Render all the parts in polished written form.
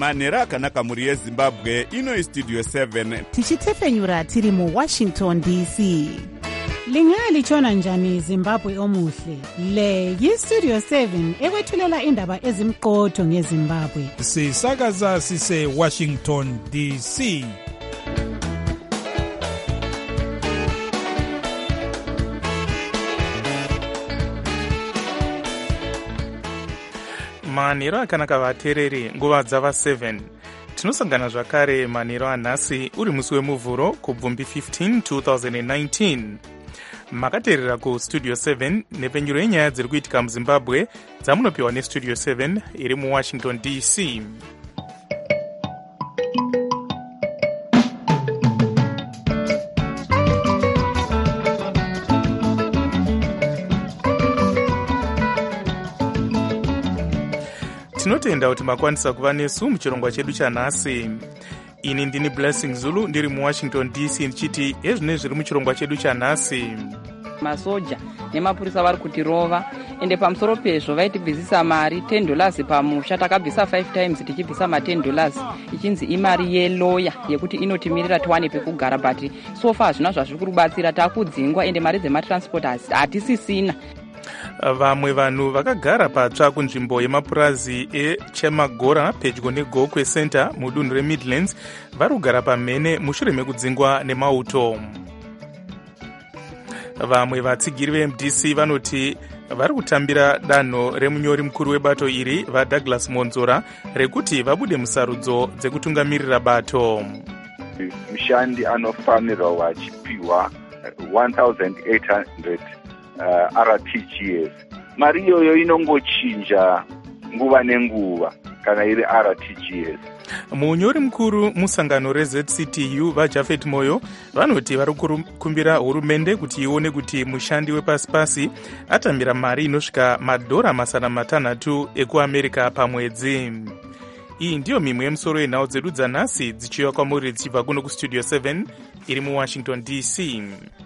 manhero akanaka mhuri yezimbabwe. Ino istudio 7 tichitefenyura tiri muWashington DC. Lingalitshona njani Zimbabwe omuhle? Le yistudio 7 ekwethulela indaba ezimqotho ngeZimbabwe. Sisakaza sise Washington DC. manhero akanaka vateereri, nguva dzava 7 tinosangana zvakare manhero anhasi uri musi wemuvhuro kubvumbi 15 2019. makateerera kustudio 7 nepfenyuro yenyaya dziri kuitika muzimbabwe dzamunopiwa nestudio 7 iri muwashington DC. tinotenda kuti makwanisa kuva nesu muchirongwa chedu chanhasi. ini ndini Blessing Zulu ndiri muwashington DC ndichiti ezvine zviri muchirongwa chedu chanhasi. masoja nemapurisa vari kutirova ende pamusoro pezvo vaitibvisisa mari $10 pamusha. takabvisa 5 times tichibvisa ma$10 ichinzi imari yeloya yekuti inotimirira tiwane pekugara, but so far zvina zvazviri kurubatsira takudzingwa ende mari dzematransport hatisisina. vamwe vanhu vakagara patsva kunzvimbo yemapurazi eChamagora pedyo neGokwe Center mudunhu reMidlands vari kugara pamhene mushure mekudzingwa nemauto. vamwe vatsigiri veMDC vanoti vari kutambira danho remunyori mukuru webato iri vaDouglas Monzora rekuti vabude musarudzo dzekutungamirira bato. mushandi anofanirwa wachipiwa 1,800 RTGS. mari iyoyo inongochinja nguva nenguva kana iri RTGS. munyori mukuru musangano reZCTU vaJafet Moyo vanoti vari kukumbira hurumende kuti ione kuti mushandi wepasi-pasi atambira mari inosvika $600 ekuAmerica pamwedzi. iyi ndiyo mimwe yemusoro yenhau dzedu dzanhasi dzichiuya kwamuri dzichibva kuno kustudio 7 iri muWashington DC.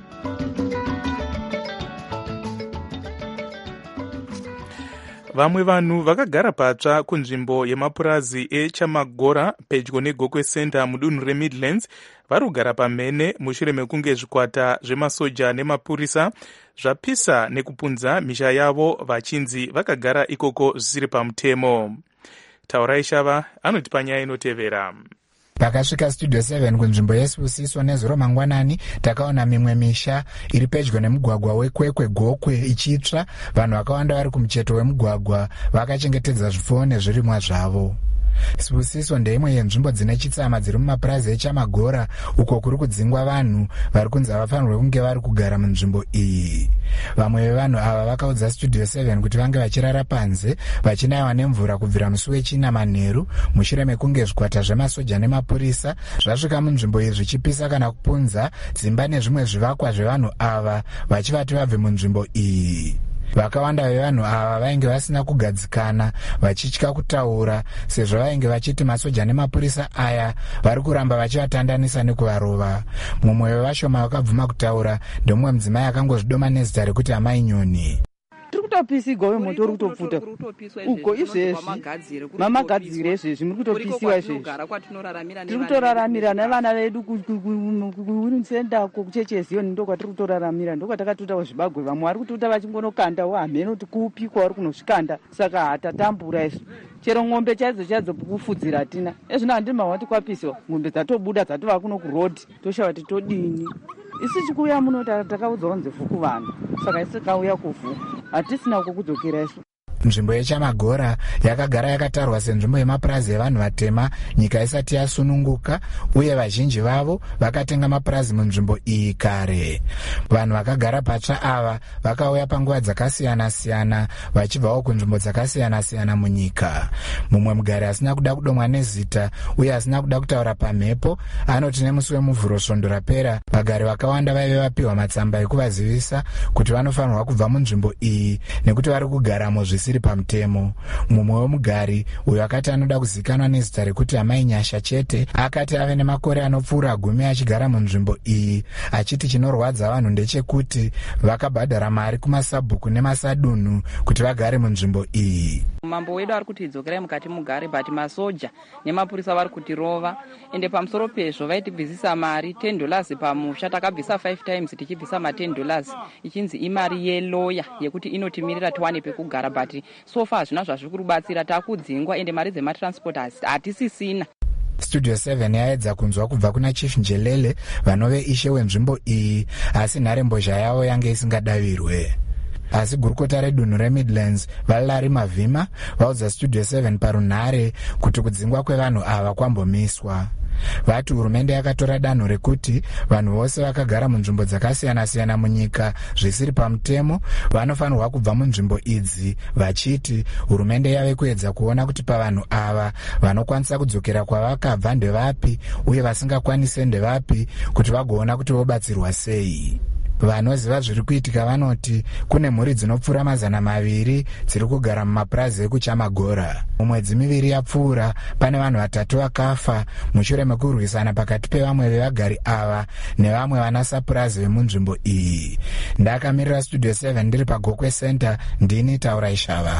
vamwe vanhu vakagara patsva kunzvimbo yemapurazi eChamagora pedyo neGokwe Center mudunhu reMidlands vari kugara pamhene mushure mekunge zvikwata zvemasoja nemapurisa zvapisa nekupunza misha yavo vachinzi vakagara ikoko zvisiri pamutemo. Taurai Shava anotipa nyaya inotevera. Pakasvika studio 7 kunzvimbo yeSibusiso nezuro mangwanani takaona mimwe misha iri pedyo nemugwagwa wekwekwe Gokwe ichitsva. vanhu vakawanda vari kumucheto wemugwagwa vakachengetedza zvipfuwo nezvirimwa zvavo. Sibusiso ndeimwe yenzvimbo dzine chitsama dziri mumapurazi eChamagora uko kuri kudzingwa vanhu vari kunzi havafanirwe kunge vari kugara munzvimbo iyi. vamwe vevanhu ava vakaudza studio 7 kuti vange vachirara panze vachinayiwa nemvura kubvira musi wechina manheru mushure mekunge zvikwata zvemasoja nemapurisa zvasvika munzvimbo iyi zvichipisa kana kupunza dzimba nezvimwe zvivakwa zvevanhu ava vachivati vabve munzvimbo iyi. vakawanda vevanhu ava vainge vasina kugadzikana vachitya kutaura sezvo vainge vachiti masoja nemapurisa aya vari kuramba vachivatandanisa nekuvarova. mumwe wevashoma vakabvuma kutaura ndomumwe mudzimai akangozvidoma nezita rekuti Amai Nyoni. kutopisa igove moto uri kutopfuta ugo izvezvi mamagadzire izvezvi muri kutopisiwa izvezvi tiri kutoraramira nevana vedu kunsendako kucheche Zioni ndo kwatiri kutoraramira ndo kwatakatutawo zvibagwe vamwe vari kututa vachingonokandawo hamheno kuti kuupikwa vari kunozvikanda saka hatatambura izvo chero ng'ombe chaidzo kufudzira hatina ezvino handima wati kwapisiwa ng'ombe dzatobuda dzatova kuno kurodhi toshava kuti todini. isi chikuuya muno takaudzwa kunze vhuku vanhu saka isi kauya kuvhuku hatisina kukudzokera isu. nzvimbo yeChamagora yakagara yakatarwa senzvimbo yemapurazi evanhu vatema nyika isati yasununguka uye vazhinji vavo vakatenga mapurazi munzvimbo iyi kare. vanhu vakagara patsva ava vakauya panguva dzakasiyana-siyana vachibvawo kunzvimbo dzakasiyana-siyana munyika. mumwe mugari asina kuda kudomwa nezita uye asina kuda kutaura pamhepo anoti nemusi wemuvhuro svondo rapera vagari vakawanda vaive vapiwa matsamba ekuvazivisa kuti vanofanirwa kubva munzvimbo iyi nekuti vari kugaramo zvisiri zvisiri pamutemo. Mumwe wemugari uyo akati anoda kuzivikanwa nezita rekuti Amai Nyasha chete akati ave nemakore anopfuura 10 achigara munzvimbo iyi, achiti chinorwadza vanhu ndechekuti vakabhadhara mari kumasabhuku nemasadunhu kuti vagare munzvimbo iyi. Mambo wedu ari kuti idzokerai mukati mugare, but masoja nemapurisa vari kutirova, ende pamusoro pezvo vaitibvisisa mari $10 pamusha. Takabvisa 5 times tichibvisa $10 ichinzi imari yeloya yekuti inotimirira tiwane pekugara, but so far zvina zvazviri kurubatsira takudzingwa ende mari dzematransport hatisisina. Studio 7 yaedza kunzwa kubva kuna Chief Njelele vanove ishe wenzvimbo iyi, asi nharembozha yavo yange isingadavirwe. Asi gurukota redunhu reMidlands Valerie Mavhima vaudza Studio 7 parunhare kuti kudzingwa kwevanhu ava kwambomiswa. Vati hurumende yakatora danho rekuti vanhu vose vakagara munzvimbo dzakasiyana-siyana munyika zvisiri pamutemo vanofanirwa kubva munzvimbo idzi, vachiti hurumende yave kuedza kuona kuti pavanhu ava vanokwanisa kudzokera kwavakabva ndevapi uye vasingakwanise ndevapi, kuti vagoona kuti vobatsirwa sei. Vanoziva zviri kuitika vanoti kune mhuri dzinopfuura 200 dziri kugara mumapurazi ekuChamagora. Mumwedzi 2 yapfuura pane vanhu 3 vakafa mushure mekurwisana pakati pevamwe vevagari ava nevamwe vanasapurazi vemunzvimbo iyi. Ndakamirira Studio 7 ndiri paGokwe Center, ndini Taura Ishava.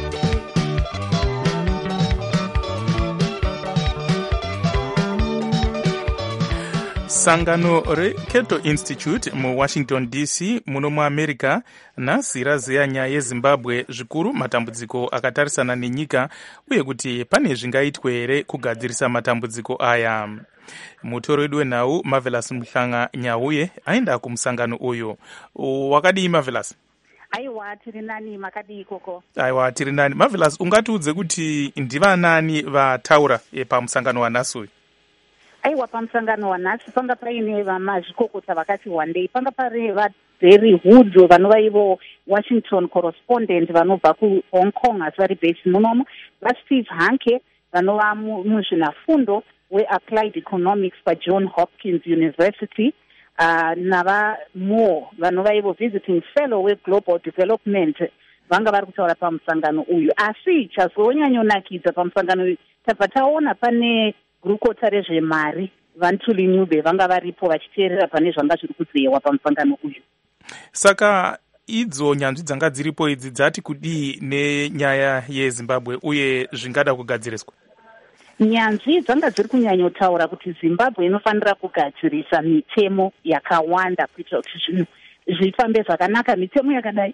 Sangano reKeto Institute muWashington DC muno muAmerica nhasi razeya nyaya yeZimbabwe, zvikuru matambudziko akatarisana nenyika uye kuti pane zvingaitwe here kugadzirisa matambudziko aya. Mutoro wedu wenhau Marvelous Mhlanga Nyauye aenda kumusangano uyu. Wakadii Marvelous? Aiwa, tiri nani, makadii koko? Aiwa, tiri nani. Marvelous, ungatiudze kuti ndivanani vataura pamusangano wanhasi uyu? Aiwa, pamusangano wanhasi panga paine vamazvikokota vakati wandei. Panga pari vaDerry Hood vanova ivo Washington correspondent vanobva kuHong Kong asi vari based munomu, vaSteve Hanke vanova muzvinafundo weApplied Economics paJohn Hopkins University, navaMoore vanova ivo visiting fellow weGlobal Development vanga vari kutaura pamusangano uyu. Asi chazonyanyonakidza pamusangano uyu tabva taona pane gurukota rezvemari Vantuli Nyube vanga varipo vachiteerera pane zvanga zviri kuzeyewa pamusangano uyu. Saka idzo nyanzvi dzanga dziripo idzi dzati kudii nenyaya yeZimbabwe uye zvingada kugadziriswa? Nyanzvi dzanga dziri kunyanyotaura kuti Zimbabwe inofanira kugadzirisa mitemo yakawanda kuitira kuti zvinhu zvifambe zvakanaka. Mitemo yakadai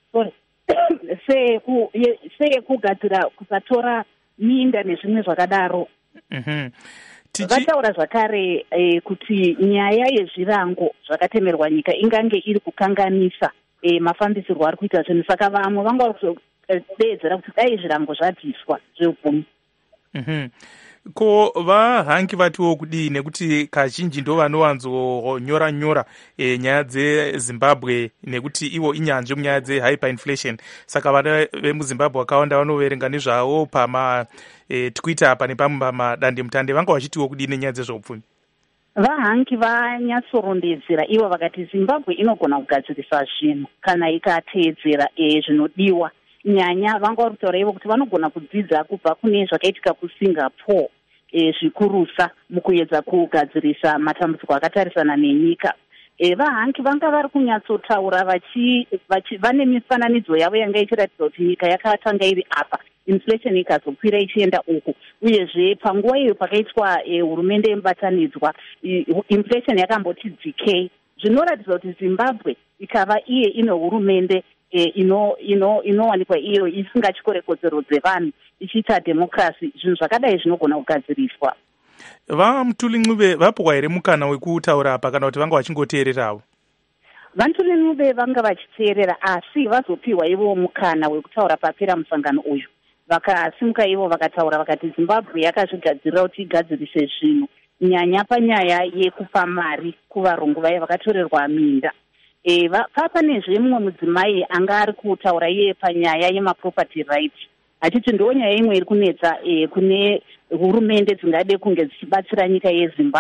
seyekugadzira kusatora minda nezvimwe zvakadaro. Vataura zvakare kuti nyaya yezvirango zvakatemerwa nyika ingange iri kukanganisa mafambisirwo ari kuita zvinhu, saka vamwe vanga vakudeedzera kuti dai zvirango zvabviswa zveupfumi. Ko vaHanki vatiwo kudii, nekuti kazhinji ndo vanovanzonyora nyaya dzeZimbabwe nekuti ivo inyanzvi munyaya dzehyperinflation, saka vana vemuZimbabwe vakawanda vanoverenga nezvavo Twitter pane pamwe pamadandemutande. Vanga vachitiwo kudii nenyaya dzezveupfumi? VaHanki vanyatsorondedzera ivo vakati Zimbabwe inogona kugadzirisa zvinhu kana ikateedzera zvinodiwa. Nyanya vanga vari kutaura ivo kuti vanogona kudzidza kubva kune zvakaitika kuSingapore zvikurusa mukuedza kugadzirisa matambudziko akatarisana nenyika. VaHanki vanga vari kunyatsotaura vane mifananidzo yavo yanga ichiratidza kuti nyika yakatanga iri apa, inflation ikazokwira ichienda uku, uyezve panguva iyo pakaitwa hurumende yemubatanidzwa inflation yakamboti dzikei, zvinoratidza kuti Zimbabwe ikava iye ine hurumende inowanikwa iyo isingachikore kodzero dzevanhu ichiita demokrasi. Zvinhu zvakadai zvinogona kugadziriswa. VaMutuli Ncube vapwa here mukana wekutaura apa kana kuti vanga vachingoteererawo? Vantuli Ncube vanga vachiteerera asi vazopiwa ivo mukana wekutaura papera musangano uyu. Vakasimuka ivo vakataura vakati Zimbabwe yakazvigadzirira kuti igadzirise zvinhu, nyanya panyaya yekupa mari kuvarungu vaye vakatorerwa minda. Papanezve mumwe mudzimai anga ari kutaura iye panyaya yemaproperty rights, achiti ndo nyaya imwe iri kunetsa kune hurumende dzingade kunge dzichibatsira nyika yeZimbabwe.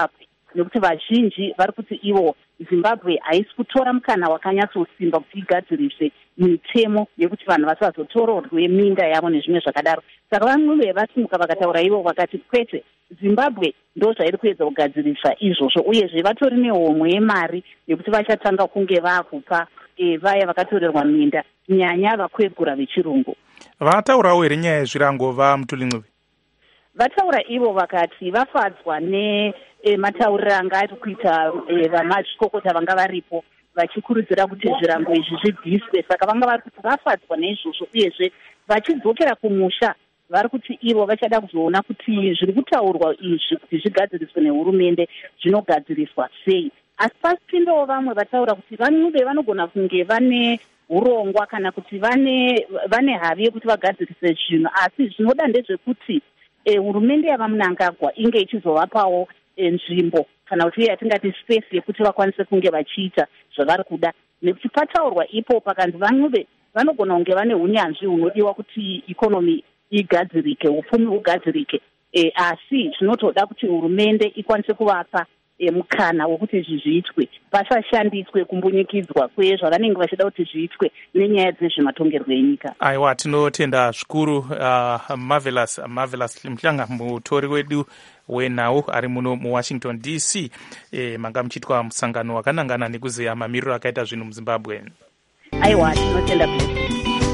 nekuti vazhinji vari kuti ivo Zimbabwe haisi kutora mukana wakanyatsosimba kuti igadzirise mitemo yekuti vanhu vasazotororwe minda yavo nezvimwe zvakadaro. Saka vamwe vasimuka vakataura ivo vakati kwete, Zimbabwe ndo zvairi kuedza kugadzirisa izvozvo, uyezve vatori nehomwe yemari yekuti vachatanga kunge vakupa vaya vakatorerwa minda, nyanya vakwegura vechirungu. Vataurawo here nyaya yezvirango vaMutulin'wi? Vataura ivo vakati vafadzwa nematauriro anga ari kuita vamazvikokota vanga varipo vachikurudzira kuti zvirango izvi zvibviswe. Saka vanga vari kuti vafadzwa neizvozvo, uyezve vachidzokera kumusha vari kuti ivo vachada kuzoona kuti zviri kutaurwa izvi kuti zvigadziriswe nehurumende zvinogadziriswa sei. Asi pasipindawo vamwe vataura kuti vanhuve vanogona kunge vane urongwa kana kuti vane havi yekuti vagadzirise zvinhu, asi zvinoda ndezvekuti hurumende yavaMnangagwa inge ichizovapawo nzvimbo kana kuti yatingati space yekuti vakwanise kunge vachiita zvavari kuda, nekuti pataurwa ipo pakanzi vanhuve vanogona kunge vane unyanzvi hunodiwa kuti ikonomi igadzirike, upfumi hugadzirike, asi zvinotoda kuti hurumende ikwanise kuvapa mukana wekuti izvi zviitwe, pasashandiswe kumbunyikidzwa kwezvavanenge vachida kuti zviitwe nenyaya dzezvematongerwo enyika. Aiwa, tinotenda zvikuru Marvelous Mhlanga, mutori wedu wenhau ari muno muWashington DC. Manga muchitwa musangano wakanangana nekuziya mamiriro akaita zvinhu muZimbabwe. Aiwa, tinotenda pese.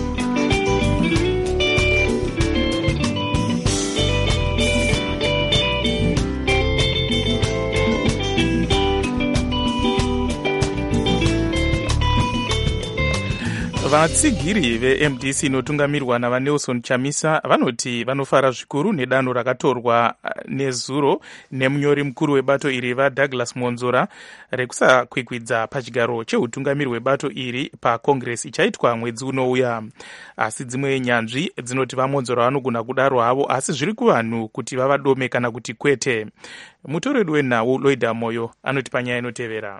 Vatsigiri veMDC inotungamirwa navaNelson Chamisa vanoti vanofara zvikuru nedanho rakatorwa nezuro nemunyori mukuru webato iri vaDouglas Monzora rekusakwikwidza pachigaro cheutungamiri hwebato iri paCongress ichaitwa mwedzi unouya. Asi dzimwe nyanzvi dzinoti vaMonzora vanogona kudaro havo, asi zviri kuvanhu kuti vavadome kana kuti kwete. Mutori wedu wenhau Loida Moyo anoti panyaya inotevera.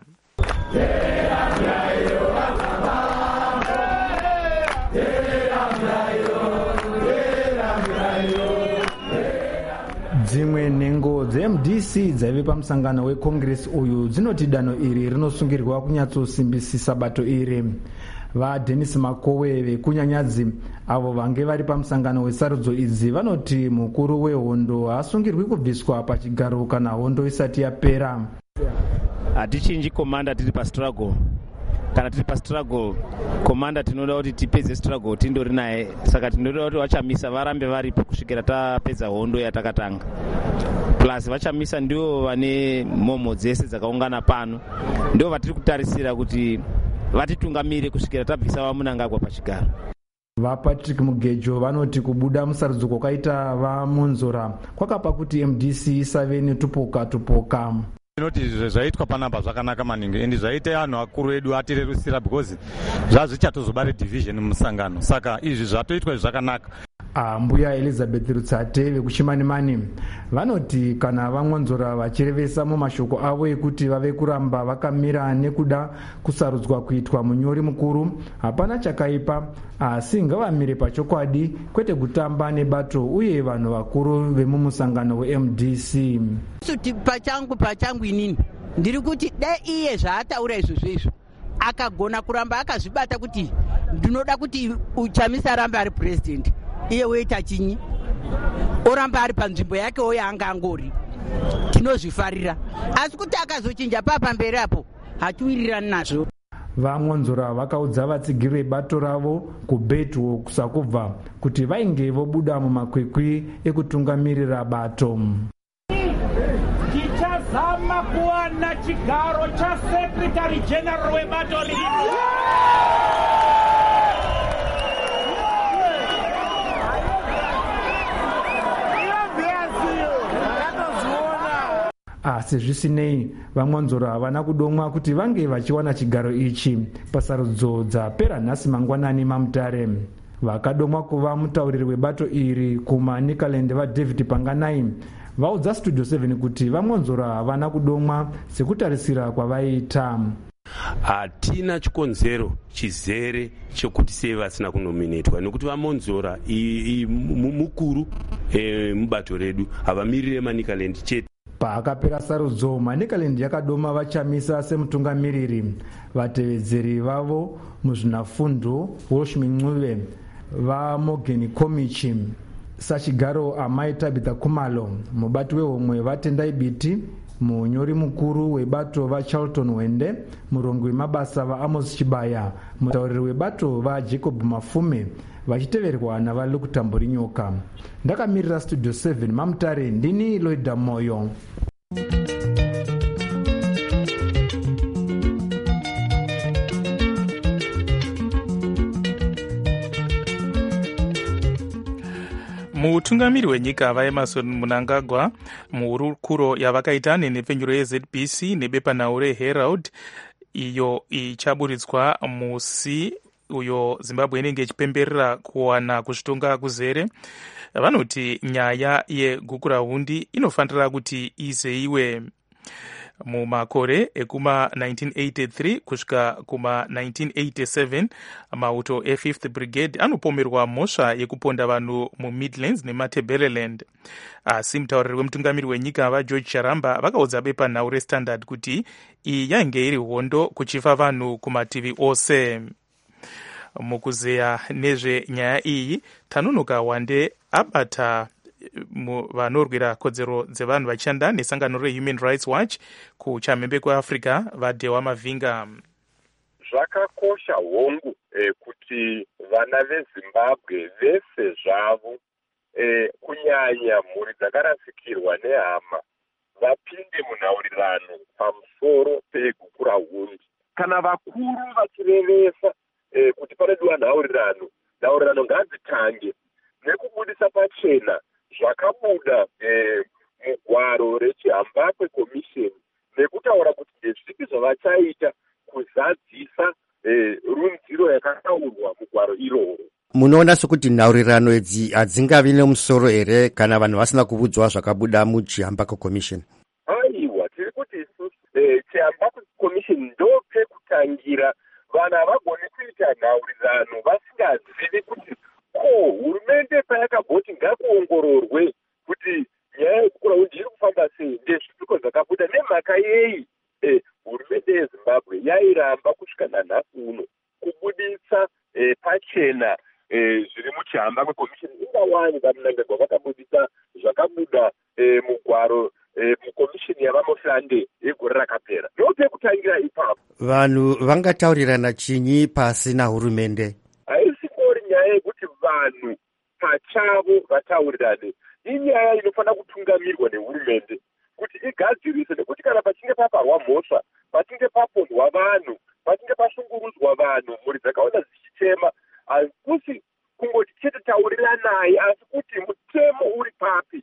Dzimwe nhengo dzeMDC dzaive pamusangano weCongress uyu dzinoti danho iri rinosungirwa kunyatsosimbisisa bato iri. VaDennis Makowe vekunyanyadzi avo vange vari pamusangano wesarudzo idzi vanoti mukuru wehondo haasungirwi kubviswa pachigaro kana hondo isati yapera. Hatichinji komanda tiri pastruggle. Kana tiri pastruggle, komanda tinoda kuti tipedze struggle tindori naye. Saka tinoda kuti vaChamisa varambe varipo kusvikira tapedza hondo yatakatanga. Plus vaChamisa ndio vane mhomo dzese dzakaungana pano. Ndio vatiri kutarisira kuti vatitungamire kusvikira tabvisa vaMnangagwa pachigaro. VaPatrick Mugejo vanoti kubuda musarudzo kwakaita vaMonzora kwakapa kuti MDC isave netupoka. Inoti zvaitwa panapa zvakanaka maningi endi zvaita anhu akuru edu atirerusira because zvazvichatozobare division musangano, saka izvi zvatoitwa zvakanaka. Mbuya Elizabeth Rutsate vekuChimanimani vanoti kana vaMonzora vachirevesa mumashoko avo ekuti vave kuramba vakamira nekuda kusarudzwa kuitwa munyori mukuru, hapana chakaipa, asi ngavamire pachokwadi kwete kutamba nebato uye vanhu vakuru vemumusangano weMDC. Pachangu inini ndiri kuti dai iye zvaataura izvozvo akagona kuramba akazvibata kuti ndinoda kuti Chamisa arambe ari president, iye weita chinyi oramba ari panzvimbo yake yaanga angori, tinozvifarira. Asi kuti akazochinja pamberi apo hatiwirirani nazvo. VaMonzora vakaudza vatsigiri vebato ravo kuBetwo kusakubva kuti vainge vobuda mumakwikwi ekutungamirira bato. Tichazama kuwana chigaro chaSecretary General webato rino. Asi zvisinei, vaMonzora havana kudomwa kuti vange vachiwana chigaro ichi pasarudzo dzapera nhasi mangwanani maMutare. Vakadomwa kuva mutauriri webato iri kumaNicaland vaDavid Panganai vaudza Studio 7 kuti vaMonzora havana kudomwa sekutarisira kwavaiita. Hatina chikonzero chizere chekuti sei vasina kunominetwa, nekuti vaMonzora mukuru mubato redu havamirire maNicaland chete. paakapera sarudzo, manicaland yakadoma vachamisa semutungamiriri vatevedzeri vavo muzvinafundo Walsh Mincuve vaMorgan Komichi, sachigaro amai Tabitha Khumalo, mubati wehomwe vaTendai Biti, munyori mukuru webato vaCharlton Wende, murongo wemabasa vaAmos Chibaya, mutauriri webato vaJacob Mafume, vachiteverwa navaLuke Tamburinyoka. Ndakamirira Studio 7 Mamutare, ndini Loida Moyo. mutungamiri wenyika vaEmerson Mnangagwa muhurukuro yavakaita nenhepfenyuro yeZBC nebepanhau reHerald iyo ichaburitswa musi uyo Zimbabwe inenge ichipemberera kuwana kuzvitonga kuzere, vanoti nyaya yegukurahundi inofanira kuti izeyiwe. Mumakore ekuma 1983 kusvika kuma 1987 mauto e5th Brigade anopomerwa mhosva yekuponda vanhu muMidlands neMatabeleland. Asi mutauriri wemutungamiri wenyika vaGeorge Charamba vakaudza bepanhau reStandard kuti iyi yainge iri hondo kuchifa vanhu kumativi ose. Mukuzeya nezvenyaya iyi, Tanunuka Wande abata vanorwira kodzero dzevanhu vachishanda nesangano reHuman Rights Watch kuchamhembe kweAfrica vaDhewa Mavinga. Zvakakosha hongu kuti vana veZimbabwe vese zvavo kunyanya mhuri dzakarasikirwa nehama vapinde munhaurirano pamusoro pegukurahundi. Kana vakuru vachirevesa kuti panodiwa nhaurirano ngadzitange nekubudisa pachena zvakabuda mugwaro rechiHambakwe Commission nekutaura kuti ndezvipi zvavachaita kuzadzisa runziro yakataurwa mugwaro iroro. Munoona sekuti nhaurirano idzi hadzingavi nemusoro here kana vanhu vasina kuudzwa zvakabuda muchiHambakwe Commission? Aiwa, tiri kuti chiHambakwe Commission ndopekutangira. Vanhu havagoni kuita nhaurirano vasingazivi kuti hurumende payakabhoti ngakuongororwe kuti nyaya yegukurahundi iri kufamba sei, ndezvipiko zvakabuda nemhaka yei hurumende yeZimbabwe yairamba kusvika nanhasi uno kubudisa pachena zviri muchiHambakwe Commission. Ingawani vaMnangagwa vakabudisa zvakabuda mugwaro mukomishini yavaMohlande yegore rakapera. Ndopekutangira ipapo. Vanhu vangataurirana chinyi pasina hurumende? Haisingori nyaya yekuti vanhu pachavo vataurirane, inyaya inofanira kutungamirwa nehurumende kuti igadzirise, nekuti kana pachinge paparwa mhosva, pachinge papondwa vanhu, pachinge pashungurudzwa vanhu, mhuri dzakaona dzichichema, hazikusi kungoti chete tauriranai, asi kuti mutemo uri papi.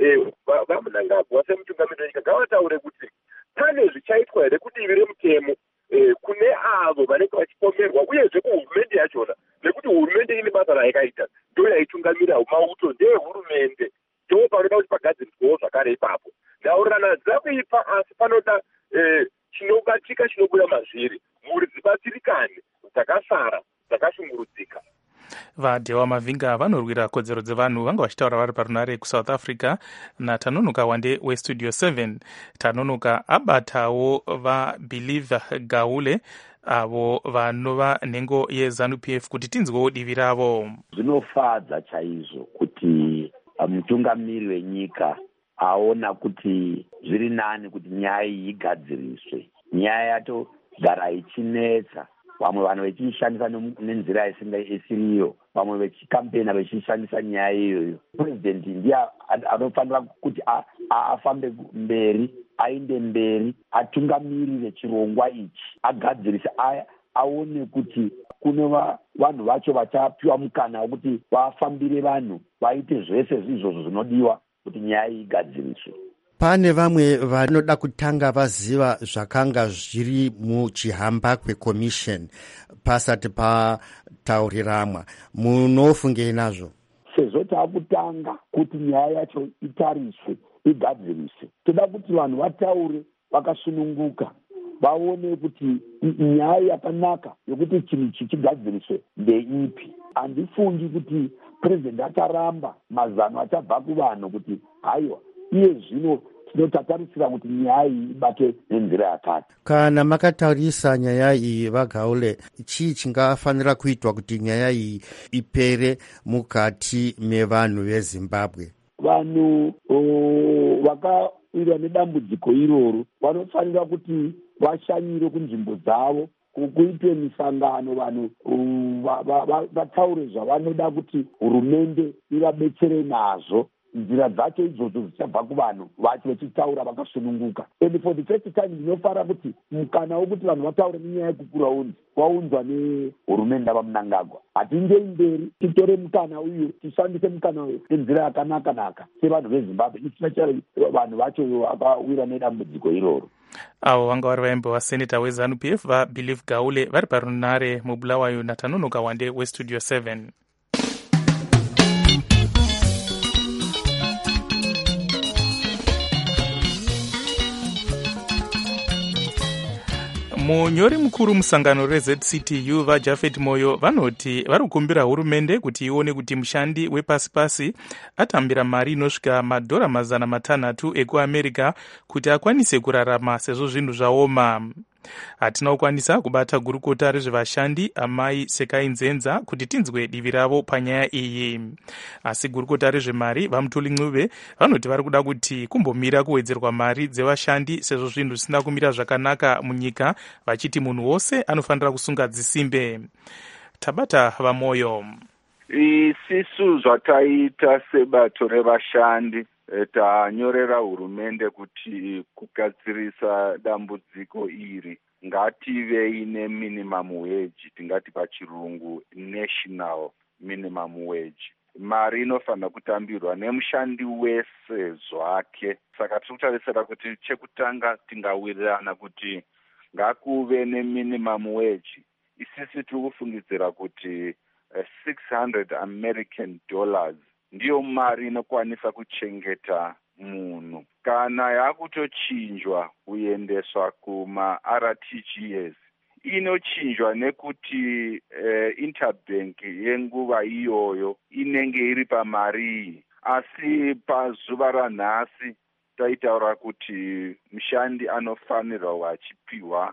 VaMnangagwa semutungamiri wenyika ngavataure kuti pane zvichaitwa here kudivi remutemo kune avo vanenge vachipomerwa, uyezve kuhurumende yachona, nekuti hurumende ine basa rayakaita, ndo yaitungamira mauto ndehurumende, ndo panoda kuti pagadziriswawo zvakare ipapo. Nhaurirano hadzida kuipa, asi panoda chinobatika chinobuda mazviri, mhuri dzibatsirikane dzakasara dzakashungurudzika. vaDhewa Mavinga vanorwira kodzero dzevanhu vanga vachitaura vari parunare kuSouth Africa naTanunuka Wande weStudio 7. Tanunuka abatawo vaBelieve Gaule avo vanova nhengo yeZANU-PF kuti tinzwewo divi ravo. Zvinofadza chaizvo kuti mutungamiri wenyika aona kuti zviri nani kuti nyaya iyi igadziriswe. Nyaya yatogara ichinetsa, vamwe vanhu vechishandisa nenzira isiriyo, vamwe vechikampena vechishandisa nyaya iyoyo. President ndiye anofanira kuti afambe mberi, ainde mberi, atungamirire chirongwa ichi, agadzirise aone kuti kune vanhu vacho vachapiwa mukana wekuti vafambire vanhu, vaite zvese izvozvo zvinodiwa kuti nyaya iyi igadziriswe. Pane vamwe vanoda kutanga vaziva zvakanga zviri muchiHambakwe Commission pasati patauriramwa. Munofungei nazvo? Sezvo taakutanga kuti nyaya yacho itariswe, igadziriswe, toda kuti vanhu vataure vakasununguka, vaone kuti nyaya yakanaka yokuti chinhu chichigadziriswe ndeipi. Handifungi kuti president acharamba mazano achabva kuvanhu kuti haiwa iye zvino tinotatarisira kuti nyaya iyi ibate nenzira yakati. Kana makatarisa nyaya iyi Vagaule, chii chingafanira kuitwa kuti nyaya iyi ipere mukati mevanhu veZimbabwe? Vanhu vakawirwa nedambudziko iroro vanofanira kuti vashanyire kunzvimbo dzavo, kuitwe misangano, vanhu vataure zvavanoda kuti hurumende ivabetsere nazvo. Nzira dzacho idzodzo dzichabva kuvanhu vacho vachitaura vakasununguka. And for the first time ndinofara kuti mukana wekuti vanhu vataure nenyaya yekukura waunzwa nehurumende vaMnangagwa. Hatingei mberi, titore mukana uyu, tishandise mukana uyu nenzira yakanaka sevanhu veZimbabwe, especially vanhu vacho vakawira nedambudziko iroro. Avo vanga vari vaimbo vaseneta weZANU-PF vaBelieve Gaule vari parunare mubulawayo naTanonoka Wande weStudio 7. Munyori mukuru musangano reZCTU vaJafet Moyo vanoti vari kukumbira hurumende kuti ione kuti mushandi wepasi-pasi atambira mari inosvika $600 ekuAmerica kuti akwanise kurarama sezvo zvinhu zvaoma. Hatina kukwanisa kubata gurukota rezvevashandi Amai Sekai Nzenza kuti tinzwe divi ravo panyaya iyi. Asi gurukota rezvemari vaMutuli Ncube vanoti vari kuda kuti kumbomira kuwedzerwa mari dzevashandi sezvo zvinhu zvisina kumira zvakanaka munyika, vachiti munhu wose anofanira kusunga dzisimbe. Tabata vaMoyo. Isisu zvataita sebato revashandi tanyorera hurumende kuti kugadzirisa dambudziko iri ngativei neminimum wage, tingati pachirungu national minimum wage. Mari inofanira kutambirwa nemushandi wese zvake. Saka tiri kutarisira kuti chekutanga tingawirirana kuti ngakuve neminimum wage. Isisi tiri kufungidzira kuti $600 ndiyo mari inokwanisa kuchengeta munhu. Kana yakutochinjwa kuendeswa kuma-RTGS, inochinjwa nekuti interbank yenguva iyoyo inenge iri pamari iyi. Asi pazuva ranhasi taitaura kuti mushandi anofanirwa wachipiwa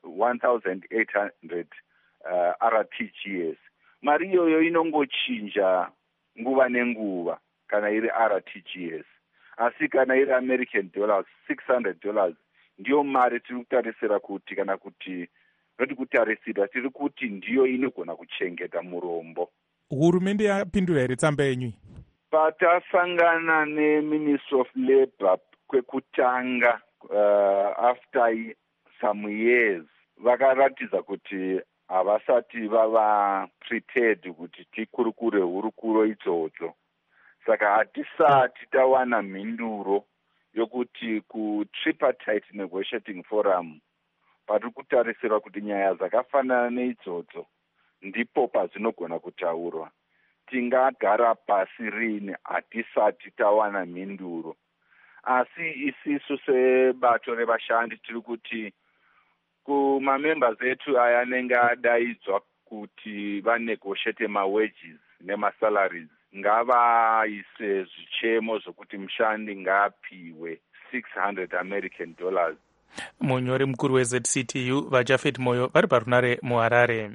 1,800 RTGS. Mari iyoyo inongochinja nguva nenguva kana iri RTGS. Asi kana iri American dollars, $600 ndiyo mari tiri kutarisira kuti, kana kuti noti kutarisira, tiri kuti ndiyo inogona kuchengeta murombo. Hurumende yapindura here tsamba yenyu? Patasangana neMinistry of Labour kwekutanga after some years, vakaratidza kuti havasati vava prepared kuti tikurukure hurukuro idzodzo. Saka hatisati tawana mhinduro yokuti ku-tripartite negotiating forum patiri kutarisira kuti nyaya dzakafanana neidzodzo ndipo pazvinogona kutaurwa. Tingagara pasi rini hatisati tawana mhinduro. Asi isisu sebato revashandi tiri kuti kumamembers etu aya anenge adaidzwa kuti vanegotiate ma-wages nema-salaries, ngavaise zvichemo zvokuti mushandi ngaapiwe $600. Munyori mukuru weZCTU vaJafet Moyo vari parunare muHarare.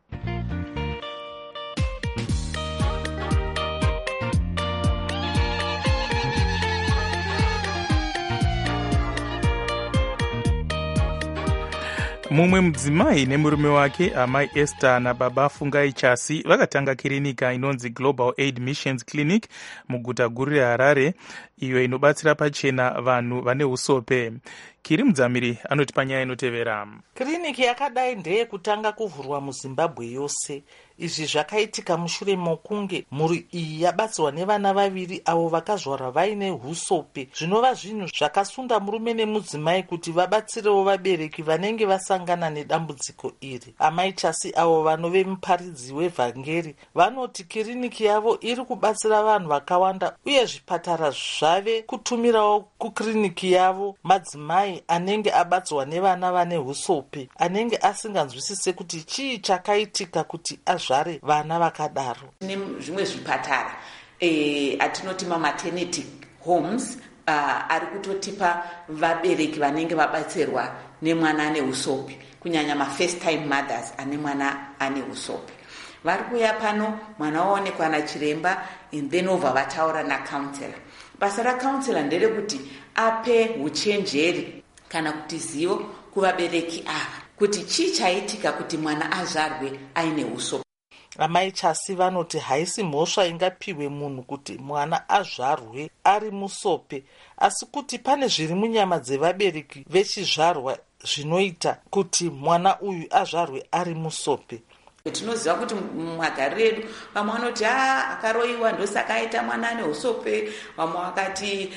Mumwe mudzimai nemurume wake Amai Esther naBaba Fungai Chasi vakatanga kirinika inonzi Global Aid Missions Clinic muguta guru reHarare, iyo inobatsira pachena vanhu vane usope. Kiri Mudzamiri anoti panyaya inotevera. Kiriniki yakadai ndeyekutanga kuvhurwa muZimbabwe yose. Izvi zvakaitika mushure mokunge mhuri iyi yabatsirwa nevana vaviri avo vakazvarwa vaine husope, zvinova zvinhu zvakasunda murume nemudzimai kuti vabatsirewo vabereki vanenge vasangana nedambudziko iri. Amai Chasi avo vanove muparidzi wevhangeri vanoti kiriniki yavo iri kubatsira vanhu vakawanda, uye zvipatara zvave kutumirawo kukiriniki yavo madzimai anenge abatsirwa nevana vane husope, anenge asinganzwisise kuti chii chakaitika kuti zvare vana vakadaro. Zvimwe zvipatara atinoti mamaternity homes ari kutotipa vabereki vanenge vabatsirwa nemwana ane usopi, kunyanya ma-first time mothers ane mwana ane usopi. Vari kuya pano, mwana waonekwa nachiremba, and then obva vataura nacounselor. Basa racounselor nderekuti ape uchenjeri kana kuti zivo kuvabereki ava kuti chii chaitika kuti mwana azvarwe aine usopi. Amai Chasi vanoti haisi mhosva ingapiwe munhu kuti mwana azvarwe ari musope, asi kuti pane zviri munyama dzevabereki vechizvarwa zvinoita kuti mwana uyu azvarwe ari musope. Tinoziva kuti mumagariro edu vamwe vanoti akaroiwa ndosaka aita mwana ane usope, vamwe vakati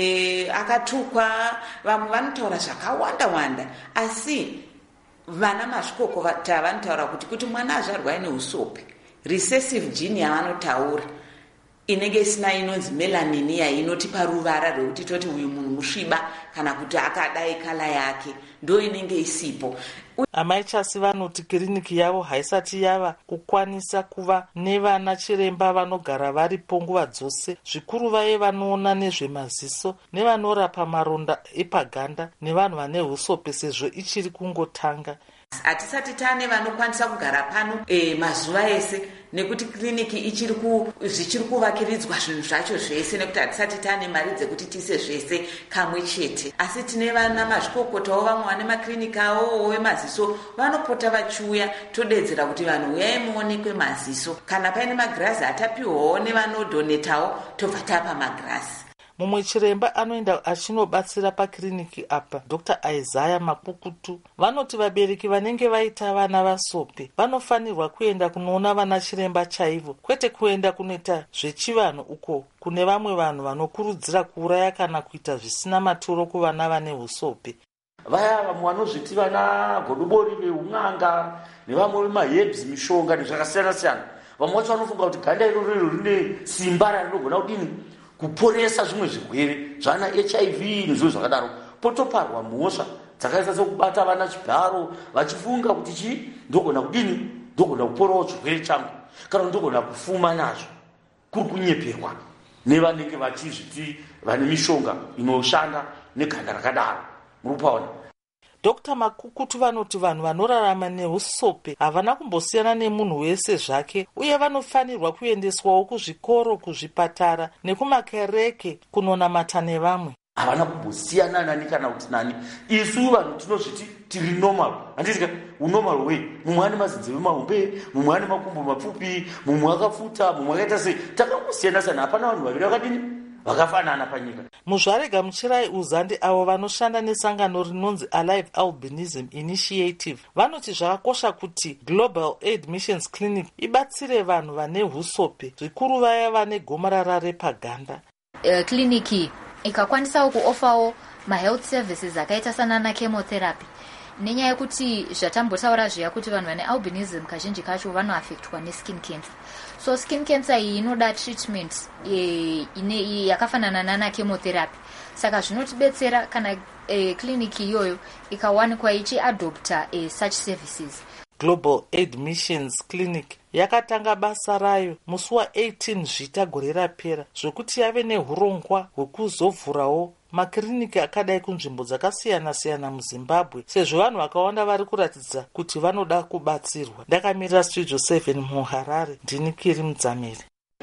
akatukwa, vamwe vanotaura zvakawanda, asi vana mazvikokota vanotaura kuti mwana azvarwa ane usope, recessive gene yavanotaura inenge isina inonzi melanini inotipa ruvara rwekuti toti uyu munhu musviba kana kuti akadai kala yake ndo inenge isipo. Amai Chasi vanoti kiriniki yavo haisati yava kukwanisa kuva nevana chiremba vanogara varipo nguva dzose, zvikuru vaye vanoona nezvemaziso nevanorapa maronda epaganda nevanhu vane usope, sezvo ichiri kungotanga. Hatisati tane vanokwanisa kugara pano mazuva ese, nekuti kliniki zvichiri kuvakiridzwa zvinhu zvacho zvese, nekuti hatisati tane mari dzekuti tise zvese kamwe chete. Asi tine vana mazvikokotawo vamwe vane makliniki avo wemaziso vanopota vachiuya, todedzera kuti vanhu uyai muonekwe maziso. Kana paine magirazi atapiwawo nevanodhonetawo, tobva tapa magirazi. Mumwe chiremba anoenda achinobatsira pakiriniki apa, Dr. Isaiah Makukutu, vanoti vabereki vanenge vaita vana vasope vanofanirwa kuenda kunoona vana chiremba chaivo, kwete kuenda kunoita zvechivanhu uko kune vamwe vanhu vanokurudzira kuuraya kana kuita zvisina maturo kuvana vane usope. Vaya vamwe vanozviti vana godobori veun'anga nevamwe vemahebs mishonga nezvakasiyana-siyana, vamwe vacho vanofunga kuti ganda iroro rine simba rarinogona kudini kuporesa zvimwe zvirwere zvana HIV nezvimwe zvakadaro. Potoparwa mhosva dzakaita sekubata vana chibharo vachifunga kuti chii ndogona kudini, ndogona kuporawo chirwere changu kana ndogona kufuma nazvo, kuri kunyeperwa nevanenge vachizviti vane mishonga inoshanda neganda rakadaro. Murupaona. Dr. Makukutu vanoti vanhu vanorarama neusope havana kumbosiyana nemunhu wese zvake, uye vanofanirwa kuendeswawo kuzvikoro, kuzvipatara nekumakereke kunonamata nevamwe. Havana kumbosiyana nani kana kuti nani. Isu vanhu tinozviti tiri normal. Handiti unormal way. Mumwe ane mazinzeve mahombe, mumwe ane makumbo mapfupi, mumwe akafuta, mumwe akaita sei. Takangosiyana sana, hapana vanhu vaviri vakadini vakafanana panyika. Muzvarega Muchirai Uzandi avo vanoshanda nesangano rinonzi Alive Albinism Initiative vanoti zvakakosha kuti Global Aid Missions Clinic ibatsire vanhu vane husope, zvikuru vaya vane gomarara repaganda. Kliniki ikakwanisawo kuofawo mahealth services akaita sanana chemotherapy, nenyaya yekuti zvatambotaura zviya kuti vanhu vane albinism kazhinji kacho vanoaffectwa neskin cancer. So skin cancer iyi inoda treatment yakafanana nana chemotherapy. Saka zvinotibetsera kana kliniki iyoyo ikawanikwa ichiadopta such services. Global Aid Missions Clinic yakatanga basa rayo musi wa18 Zvita gore rapera, zvokuti yave nehurongwa hwekuzovhurawo makiriniki akadai kunzvimbo dzakasiyana-siyana muZimbabwe, sezvo vanhu vakawanda vari kuratidza kuti vanoda kubatsirwa. Ndakamirira Studio 7 muHarare, ndini Kiri Mudzamiri.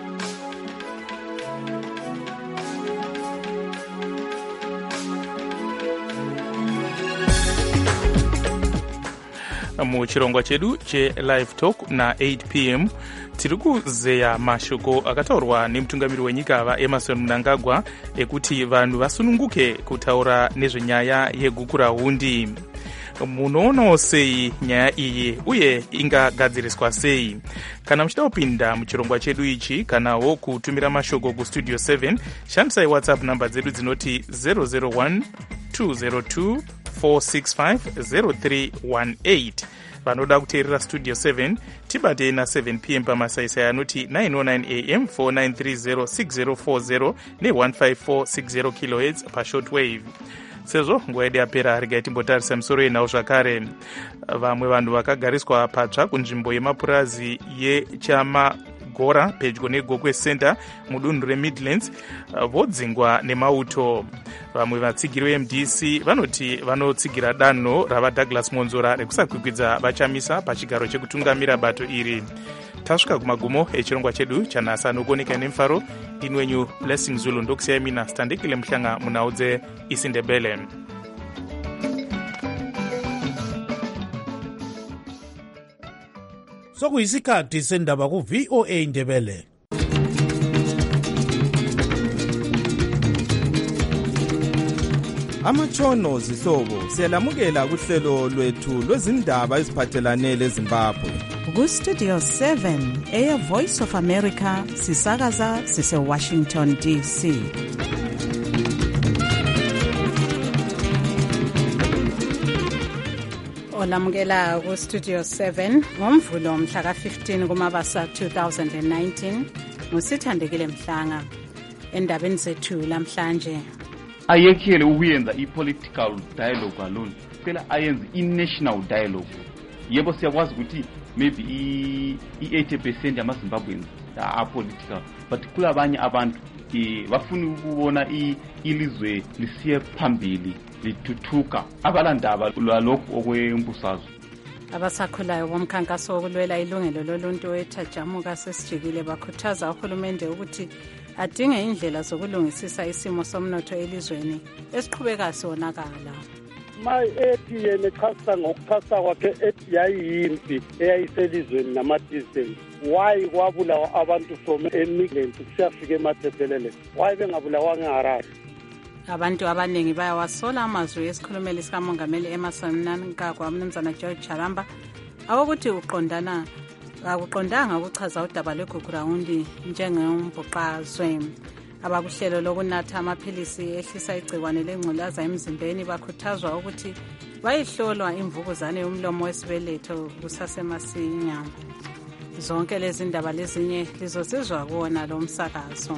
Muchirongwa chedu che-Live Talk na8 p.m. tiri kuzeya mashoko akataurwa nemutungamiri wenyika vaEmmerson Mnangagwa ekuti vanhu vasununguke kutaura nezvenyaya yegukurahundi. Munoonawo sei nyaya iyi uye ingagadziriswa sei? Kana muchida kupinda muchirongwa chedu ichi kanawo kutumira mashoko kustudio 7, shandisai WhatsApp namba dzedu dzinoti 001 202 465 0318. Vanoda kuteerera Studio 7 tibate na7 p.m. pamasaisai anoti 909 am 4930 ne15460 kHz pashortwave. Sezvo nguva yedu yapera, regai timbotarisa misoro yenhau zvakare. Vamwe vanhu vakagariswa patsva kunzvimbo yemapurazi yechama chamagora pedyo negokwe center mudunhu remidlands vodzingwa nemauto. Vamwe vatsigiri vemdc vanoti vanotsigira danho ravadouglas monzora rekusakwikwidzwa vachamisa pachigaro chekutungamira bato iri. Tasvika kumagumo echirongwa chedu chanhasi anokuoneka nemufaro. Inwenyu Blessing Zulu ndokusiyai mina Standekile Mhlanga munhau dzeIsindebele. Sokuyisikhathi sendaba ku-VOA Indebele. Amatshono zihlobo siyalamukela kuhlelo lwethu lwezindaba eziphathelane leZimbabwe. Ku-Studio 7 Air Voice of America sisakaza sise-Washington DC. Olamukela ku-Studio 7 ngomvulo mhla ka-15 kuMabasa 2019 nguSithandekile Mhlanga. Endabeni zethu lamhlanje, ayekhele ukuyenza i-political dialogue alone, cela ayenze i-national dialogue. Yebo siyakwazi ukuthi maybe i-80% yamaZimbabweans are-political, but kulabanye abantu bafuna ukubona ilizwe lisiye phambili lithuthuka, abalandaba lwalokhu okwembusazwe. Abasakhulayo bomkhankaso wokulwela ilungelo loluntu eThajamuka sesijikile bakhuthaza uhulumende ukuthi adinge indlela zokulungisisa isimo somnotho elizweni esiqhubeka sonakala. Ethi yena echasa ngokuchasa kwakhe ethi yayiyimpi eyayiselizweni namadizeli. Why kwabulawa abantu from Midlands kusiyafika eMathebelele? Why bengabulawa ngeHarare? Abantu abaningi bayawasola amazwi esikhulumeli sikamongameli Emmerson Mnangagwa Mnumzana George Charamba awokuthi akuqondanga ukuchaza udaba lweGugurawundi njengombhuqazwe. Abakuhlelo lokunatha amaphilisi ehlisa igciwane lengculaza emzimbeni bakhuthazwa ukuthi bayihlolwa imvukuzane yomlomo wesibeletho kusasemasinya. Zonke lezi ndaba lezinye lizosizwa kuwona lo msakazo.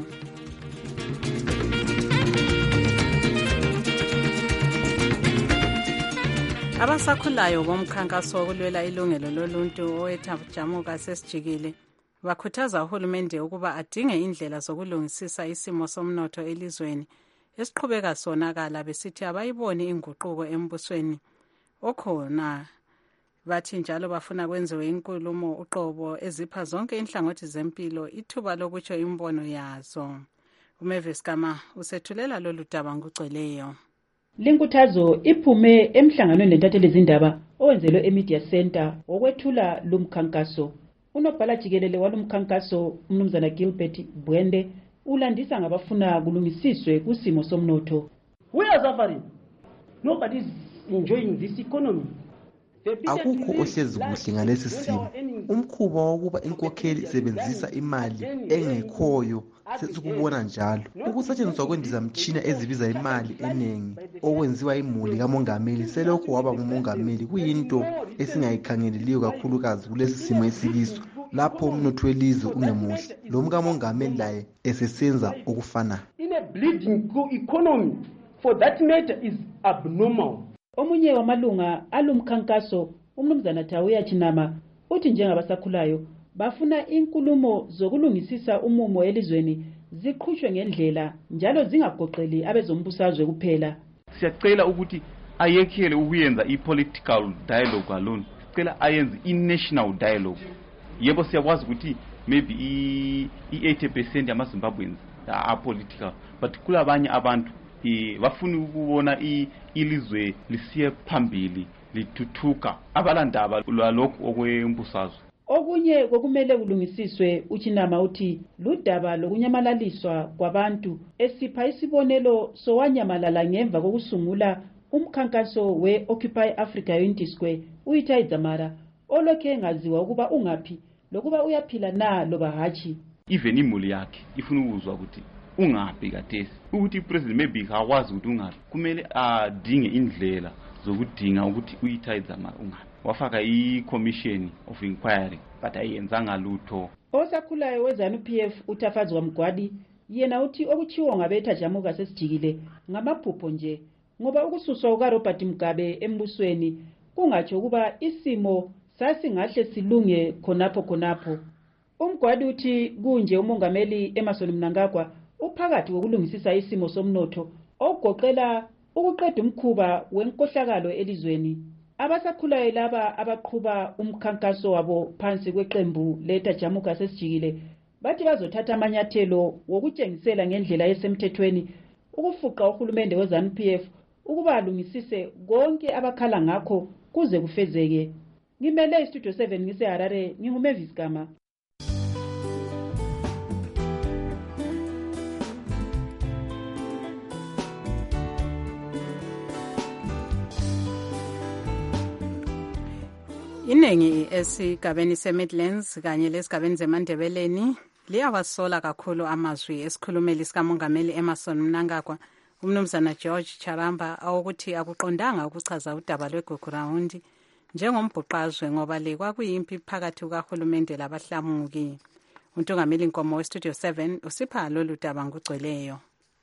Abasakhulayo bomkhankaso wokulwela ilungelo loluntu oweThajamuka sesijikile bakhuthaza uhulumende ukuba adinge indlela zokulungisisa isimo somnotho elizweni esiqhubeka sonakala, besithi abayiboni inguquko embusweni okhona. Bathi njalo bafuna kwenziwe inkulumo uqobo ezipha zonke inhlangothi zempilo ithuba lokutsho imbono yazo. uMavis Kama usethulela lolu daba ngugcweleyo. Linkuthazo iphume emhlanganweni lentatheli zindaba owenzelwe eMedia Center okwethula lumkhankaso. Unobhala jikelele walumkhankaso Mnumzana Gilbert Bwende ulandisa ngabafuna kulungisiswe kusimo somnotho. We are suffering. Nobody is enjoying this economy. Akukho ohlezi kuhle ngalesi simo. Umkhuba wokuba inkokheli isebenzisa imali engekhoyo sesikubona njalo. Ukusetshenziswa kwendizamtshina ezibiza imali eningi okwenziwa imuli kamongameli selokho waba ngumongameli kuyinto esingayikhangeleliyo kakhulukazi kulesi simo esikiso lapho umnotho welizwe ungemuhle. Lo mkamongameli laye esesenza okufana. In a bleeding economy for that matter is abnormal. Omunye wamalunga alumkhankaso uMnumzana Thawiya Chinama uthi njengabasakhulayo bafuna inkulumo zokulungisisa umumo elizweni ziqhutshwe ngendlela njalo zingagoqeli abezombusazwe kuphela. Siyacela ukuthi ayekhele ukuyenza i-political dialogue alone, sicela ayenze i-national dialogue. Yebo siyakwazi ukuthi maybe i-80% yamaZimbabweans are-political, but kulabanye abantu bafuna ukubona ilizwe lisiye phambili lithuthuka, abalandaba lwalokhu okwembusazwe. Okunye kokumele kulungisiswe uChinama uthi ludaba lokunyamalaliswa kwabantu esipha isibonelo sowanyamalala ngemva kokusungula umkhankaso we-Occupy Africa Unity Square uItai Dzamara olokhe engaziwa ukuba ungaphi lokuba uyaphila na loba hatshi. Even imuli yakhe ifuna ukuzwa ukuthi ungaphi kathesi, ukuthi ipresident maybe kawazi ukuthi ungaphi, kumele adinge indlela zokudinga ukuthi uItai Dzamara ungaphi. Wafaka i-commission of inquiry but ayenzanga lutho. Osakhulayo weZANU-PF uThafazwa Mgwadi yena uthi okuchiwo ngabeThajamuka sesijikile ngamaphupho nje ngoba ukususwa kukaRobert Mugabe embusweni kungatsho kuba isimo sasingahle silunge khonapho. Umgwadi uthi kunje umongameli Emmerson Mnangagwa uphakathi kokulungisisa isimo somnotho okugoqela ukuqeda umkhuba wenkohlakalo elizweni. Abasakhulayo laba abaqhuba umkhankaso wabo phansi kweqembu letajamuka sesijikile bathi bazothatha amanyathelo wokutshengisela ngendlela esemthethweni ukufuqa uhulumende weZANU-PF ukuba alungisise konke abakhala ngakho kuze kufezeke. Ngimele istudio 7 ngiseHarare, nginguMavis Gama. Iningi esigabeni seMidlands kanye lesigabeni zeMandebeleni liyawasola kakhulu amazwi esikhulumeli sikamongameli Emmerson Mnangagwa umnumzana George Charamba awukuthi akuqondanga ukuchaza udaba lweGugurawundi njengombhuqazwe ngoba le kwakuyimpi phakathi kukahulumende labahlamuki. Untungameli Nkomo weStudio 7 usipha lolu daba ngugcweleyo.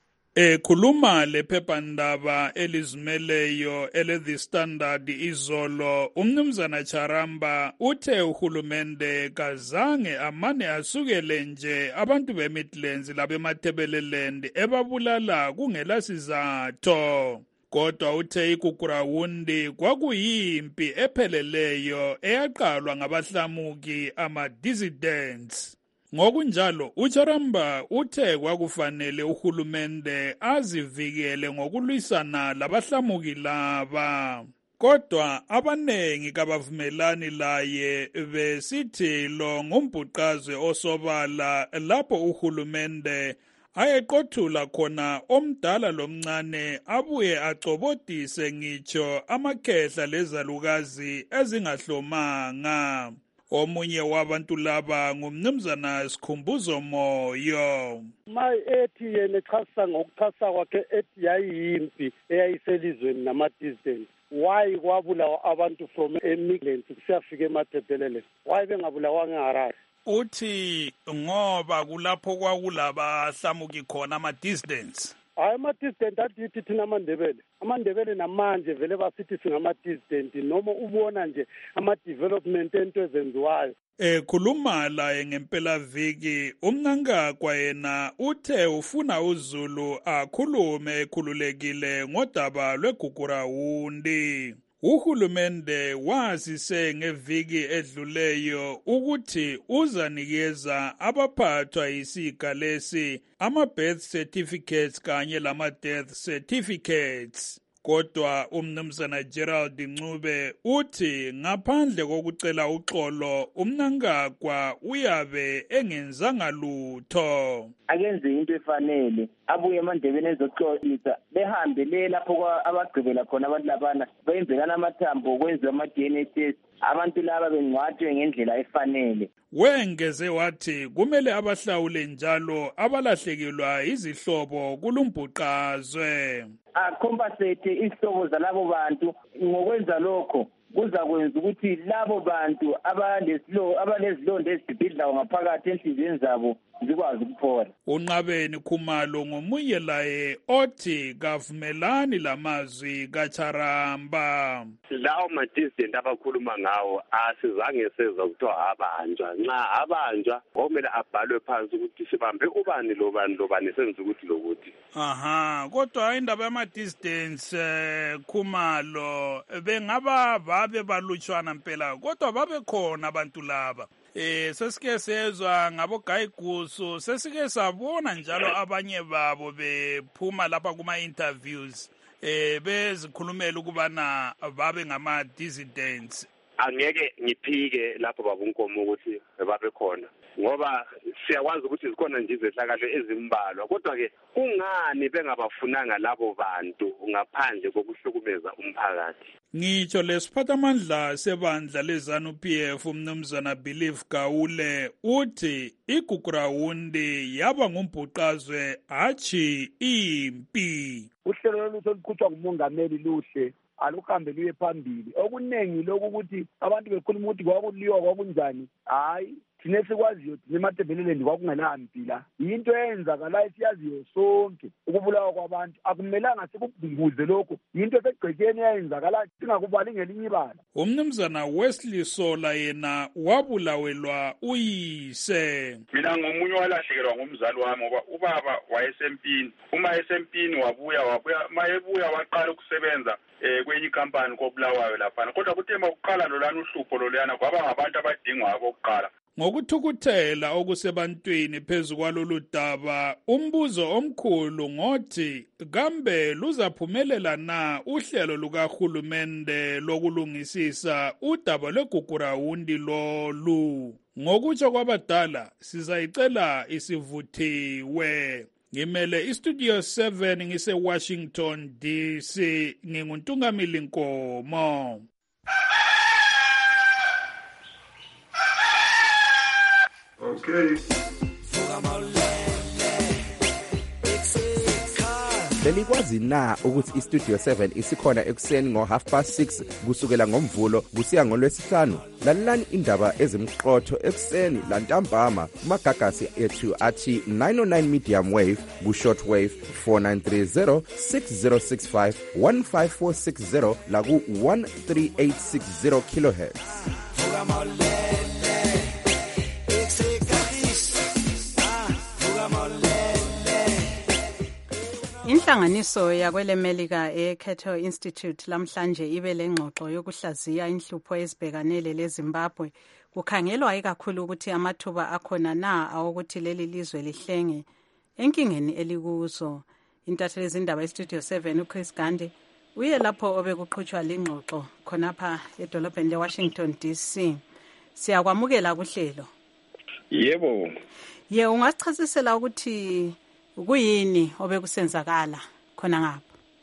Khuluma lephephandaba elizimeleyo ele-The Standard izolo, umnumzana Charamba uthe uhulumende kazange amane asukele nje abantu beMidlands labemathebeleland ebabulala kungela sizatho. Kodwa uthe iGugurawundi kwakuyimpi epheleleyo eyaqalwa ngabahlamuki ama-dissidents. Ngokunjalo uCharamba uthe kwakufanele uhulumende azivikele ngokulwisana labahlamuki laba. Kodwa abanengi kabavumelani laye besithi lo ngumbhuqazwe osobala lapho uhulumende ayeqothula khona omdala lomncane abuye acobodise ngitsho amakhehla lezalukazi ezingahlomanga. Omunye wabantu laba ngumnumzana Sikhumbuzo Moyo. Ethi yena echasa ngokuchasa kwakhe ethi yayiyimpi eyayiselizweni nama-dissidents. Why kwabulawa abantu from eMidlands kusiyafika eMathebelele? Why bengabulawanga eHarare? Uthi ngoba kulapho kwakulabahlamuki khona ama-dissidents. Hayi ama-dissident athi thina amandebele namanje vele basithi singama-dissident noma ubona nje ama-development ento ezenziwayo. Khuluma laye ngempelaviki uMnangagwa yena uthe ufuna uZulu akhulume ekhululekile ngodaba lweGugurawundi. Uhulumende wazise ngeviki edluleyo ukuthi uzanikeza abaphathwa yisiga lesi ama-birth certificates kanye lama-death certificates. Kodwa umnumzana Gerald Ncube uthi ngaphandle kokucela uxolo uMnangagwa uyabe engenzanga lutho. Akenze into efanele abuye emandebeni ezoxolisa behambe le lapho abagqibela khona abantu labana benzekana amathambo kwenziwa ama-DNA test abantu laba bengcwatshwe ngendlela efanele. Wengeze wathi kumele abahlawule njalo abalahlekelwa izihlobo kulumbhuqazwe. Compensate isihlobo zalabo bantu ngokwenza lokho kuzakwenza ukuthi labo bantu abalezilonda ezibhidlayo ngaphakathi enhliziyweni zabo zikwazi ukuphola. Unqabeni Khumalo ngomunye laye othi kavumelani lamazwi kaCharamba. Lawo ma-dissident abakhuluma ngawo asizange sezwa kuthiwa abanjwa. Nxa abanjwa kumele abhalwe phansi ukuthi sibambe ubani lobani senze ukuthi lokuthi. Aha, kodwa indaba yama-dissidents Khumalo bengaba babe balutshwana mpela kodwa babe khona abantu laba. Sesike sezwa ngabo Gayigusu, sesike sabona njalo abanye babo bephuma lapha kuma-interviews bezikhulumela ukubana babe ngama-dissidents. Angeke ngiphike lapho babunkomo ukuthi babe khona ngoba siyakwazi ukuthi zikhona nje izehlakalo ezimbalwa kodwa-ke kungani bengabafunanga labo bantu ngaphandle kokuhlukumeza umphakathi. Ngitsho lesiphathamandla sebandla leZANU-PF umnumzana Believe Gawule uthi iGugurawundi yaba ngumbhuqazwe hatshi impi. Uhlelo lolu oluqhutshwa ngumongameli luhle aluhambe luye phambili. Okunengi lokhu ukuthi abantu bekhuluma ukuthi kwakuliwa kwakunjani. Hayi, thina esikwaziyo thina ematebeleleni kwakungelampi la. Yinto eyenzakalayo siyaziyo sonke ukubulawa kwabantu. Akumelanga sikubunguze lokho. Yinto esegcekeni eyenzakalayo singakubali ngelinye ibala. Umnumzana Wesley Sola yena wabulawelwa uyise. Mina ngomunye walahlekelwa ngumzali wami ngoba ubaba wayesempini. Uma esempini wabuya mayebuya waqala ukusebenza kwenye ikampani kobulawayo lapha. Kodwa kuthe makuqala lolana uhlupho lolana kwaba ngabantu abadingwa abokuqala. Ngokuthukuthela okusebantwini phezu kwalolu daba, umbuzo omkhulu ngothi kambe luzaphumelela na uhlelo lukahulumende lokulungisisa udaba lwegugurawundi lolu. Ngokutsho kwabadala sizayicela isivuthiwe. Ngimele istudio 7 ngise-Washington DC, nginguNtungamili Nkomo. Okay. Belikwazi na ukuthi istudio 7 isikhona ekuseni ngo6:30 kusukela ngomvulo kusiya ngolwesihlanu? Lalelani indaba ezimqotho ekuseni lantambama kumagagasi ethu athi 909 medium wave ku-short wave 4930 6065 15460 la ku-13860 kilohertz. Inhlanganiso yakwelemelika eCato Institute lamhlanje ibe lengxoxo yokuhlaziya inhlupho ezibhekanele leZimbabwe. Kukhangelwa ikakhulu ukuthi amathuba akhona na awokuthi leli lizwe lihlenge enkingeni elikuzo. Intatheli zindaba eStudio 7 uChris Gandhi uye lapho obekuqhutshwa lingxoxo khonapha edolobheni leWashington DC. Siyakwamukela kuhlelo. Yebo. Ungasichazisela ukuthi kuyini obekusenzakala khona ngapha?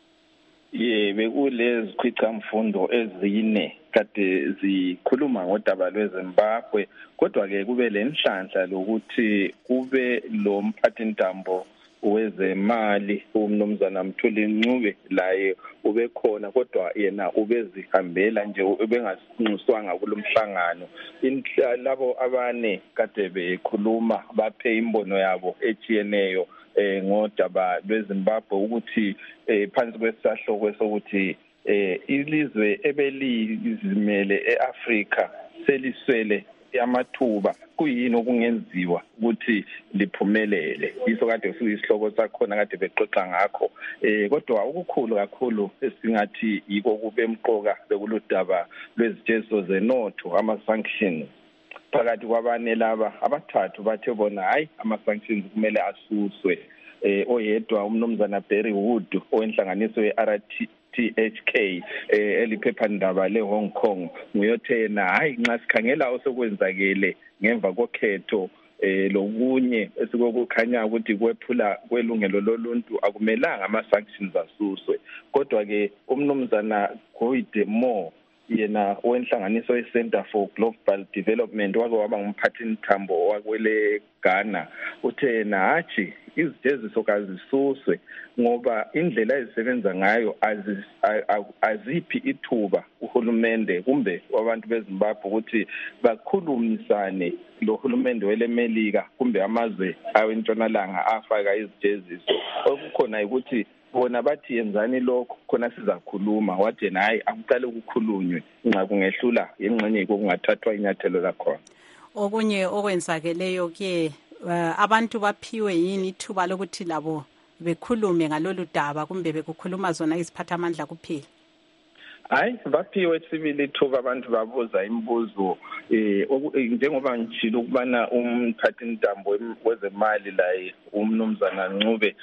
Bekulezi khwicamfundo ezine kade zikhuluma ngodaba lweZimbabwe, kodwa ke kube lenhlanhla lokuthi kube lo mphathintambo wezemali umnumzana Mthuli Ncube laye ubekhona, kodwa yena ubezihambela nje ubengasinxuswanga kulomhlangano. Labo abane kade bekhuluma baphe imbono yabo etshiyeneyo ngodaba lweZimbabwe ukuthi phansi kwesihloko sokuthi ilizwe ebelizimele eAfrika seliswele amathuba, kuyini okungenziwa ukuthi liphumelele. Iso kade siyisihloko sakhona kade bexoxa ngakho, kodwa ukukhulu kakhulu esingathi yiko kube emqoka bekuludaba lwezijezo zenotho, ama-sanctions. Phakathi kwabane laba abathathu bathe bona hayi ama-sanctions kumele asuswe. Oyedwa umnumzana Barry Wood owenhlanganiso ye-RTHK eliphephandaba le-Hong Kong nguyothena hayi nxa sikhangela osokwenzakele ngemva kokhetho lokunye esikokukhanya ukuthi kwephula kwelungelo loluntu akumelanga ama-sanctions asuswe. Kodwa ke umnumzana Goide Moore yena owenhlanganiso ye-Center for Global Development wake waba ngumphathintambo wakwele Ghana uthe nathi izijeziso kazisuswe ngoba indlela ezisebenza ngayo aziphi ithuba uhulumende kumbe wabantu beZimbabwe ukuthi bakhulumisane lo hulumende welemelika kumbe amazwe awentshonalanga afaka izijeziso. Okukhona ukuthi bona bathi yenzani lokho khona sizakhuluma, wathi hayi akuqale ukukhulunywe nxa kungehlula ingxenye kungathathwa inyathelo lakhona. Okunye okwenzakeleyo ke abantu baphiwe yini ithuba lokuthi labo bekhulume ngalolu daba kumbe bekukhuluma zona iziphathamandla kuphela? Hayi baphiwe sibili ithuba abantu babuza imibuzo njengoba ngitshilo ukubana umphathintambo wezemali laye umnumzana Ncube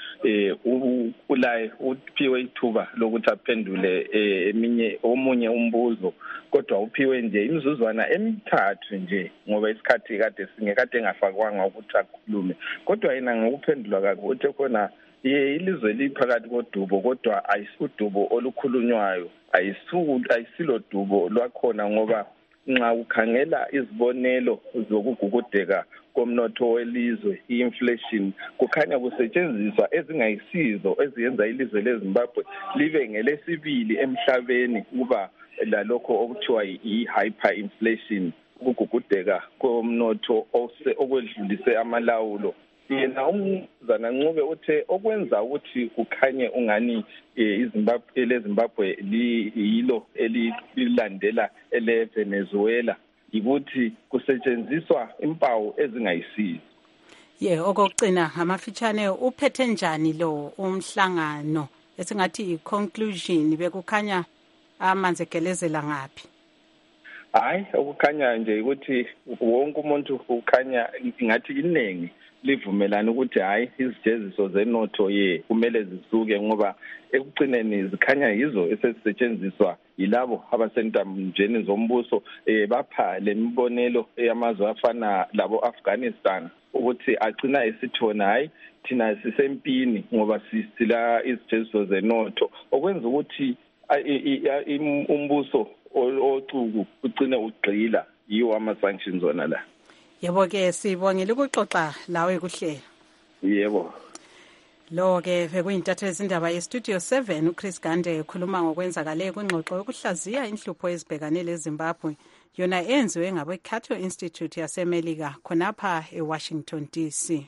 ulaye uphiwe ithuba lokuthi aphendule omunye umbuzo, kodwa uphiwe nje imizuzwana emithathu nje ngoba isikhathi kade engafakwanga ukuthi akhulume. Kodwa yena ngokuphendula kakho uthi khona ilizwe liphakathi kodubo kodwa ayisudubo olukhulunywayo, ayisilo dubo lwakhona ngoba nxa ukhangela izibonelo zokugugudeka komnotho welizwe, i-inflation, kukhanya kusetshenziswa ezingayisizo eziyenza ilizwe leZimbabwe libe ngelesibili emhlabeni kuba lalokho okuthiwa i-hyperinflation. ukugugudeka komnotho okwedlulise amalawulo. Yena umzana Ncube uthe okwenza ukuthi kukhanye ungani leZimbabwe yilo elilandela eleVenezuela ukuthi kusetshenziswa impawu ezingayisizi. Okugcina ngamafitshane uphethe njani lo umhlangano esingathi i-conclusion bekukhanya amanzi egelezela ngaphi? Hayi, okukhanya nje ukuthi wonke umuntu ukhanya ngathi iningi livumelana ukuthi hayi izijeziso zenotho kumele zisuke ngoba ekugcineni zikhanya yizo esezisetshenziswa yilabo abasentamjeni zombuso bapha lemibonelo yamazwe afana labo Afghanistan ukuthi agcina esithona hayi thina sisempini ngoba sisila izijeziso zenotho okwenza ukuthi umbuso ocuku ugcine ugxila yiwo ama-sanctions wona la. Yebo-ke sibongile ukuxoxa lawe kuhlela. Yebo. Lo-ke bekuyintatheli zindaba yeStudio 7 uChris Gande ekhuluma ngokwenzakale kwingxoxo yokuhlaziya inhlupho ezibhekane leZimbabwe yona enziwe ngabe-Cato Institute yaseMelika khonapha eWashington DC.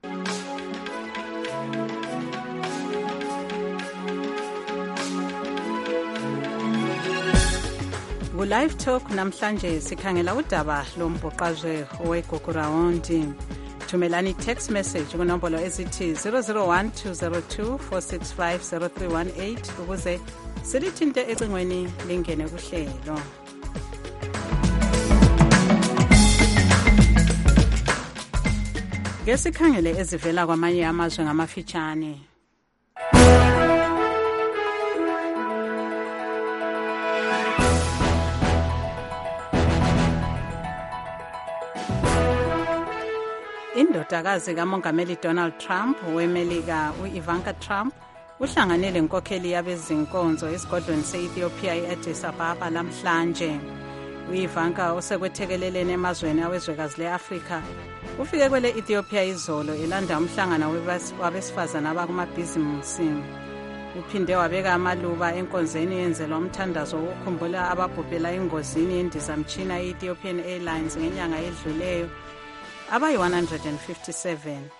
Live Talk namhlanje sikhangela udaba lombhoqazwe oweGogorawundi. Thumelani text message kunombolo ezithi 0012024650318 ukuze silithinte ecingweni lingene kuhlelo. Ngesikhangele ezivela kwamanye amazwe ngamafitshane. Indodakazi kaMongameli Donald Trump weMelika u-Ivanka Trump uhlanganele inkokheli yabezinkonzo esigodlweni se-Ethiopia e-Addis Ababa namhlanje. U-Ivanka osekwethekelelene emazweni awezwekazi le-Afrika ufike kwele Ethiopia izolo elanda umhlangano wabesifazana abakumabhizimusi. Uphinde wabeka amaluba enkonzweni yenzelwa umthandazo wokukhumbula ababhubhela engozini yendizamtshina ye-Ethiopian Airlines ngenyanga edluleyo abayi-157.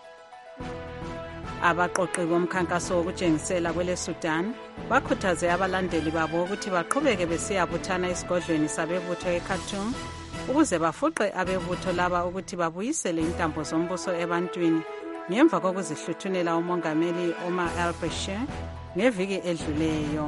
Abaqoqi bomkhankaso wokutshengisela kwele Sudan bakhuthaze abalandeli babo ukuthi baqhubeke besiyabuthana esigodlweni sabebutho eKhartoum ukuze bafuqe abebutho laba ukuthi babuyisele intambo zombuso ebantwini ngemva kokuzihluthunela umongameli Omar al-Bashir ngeviki edluleyo.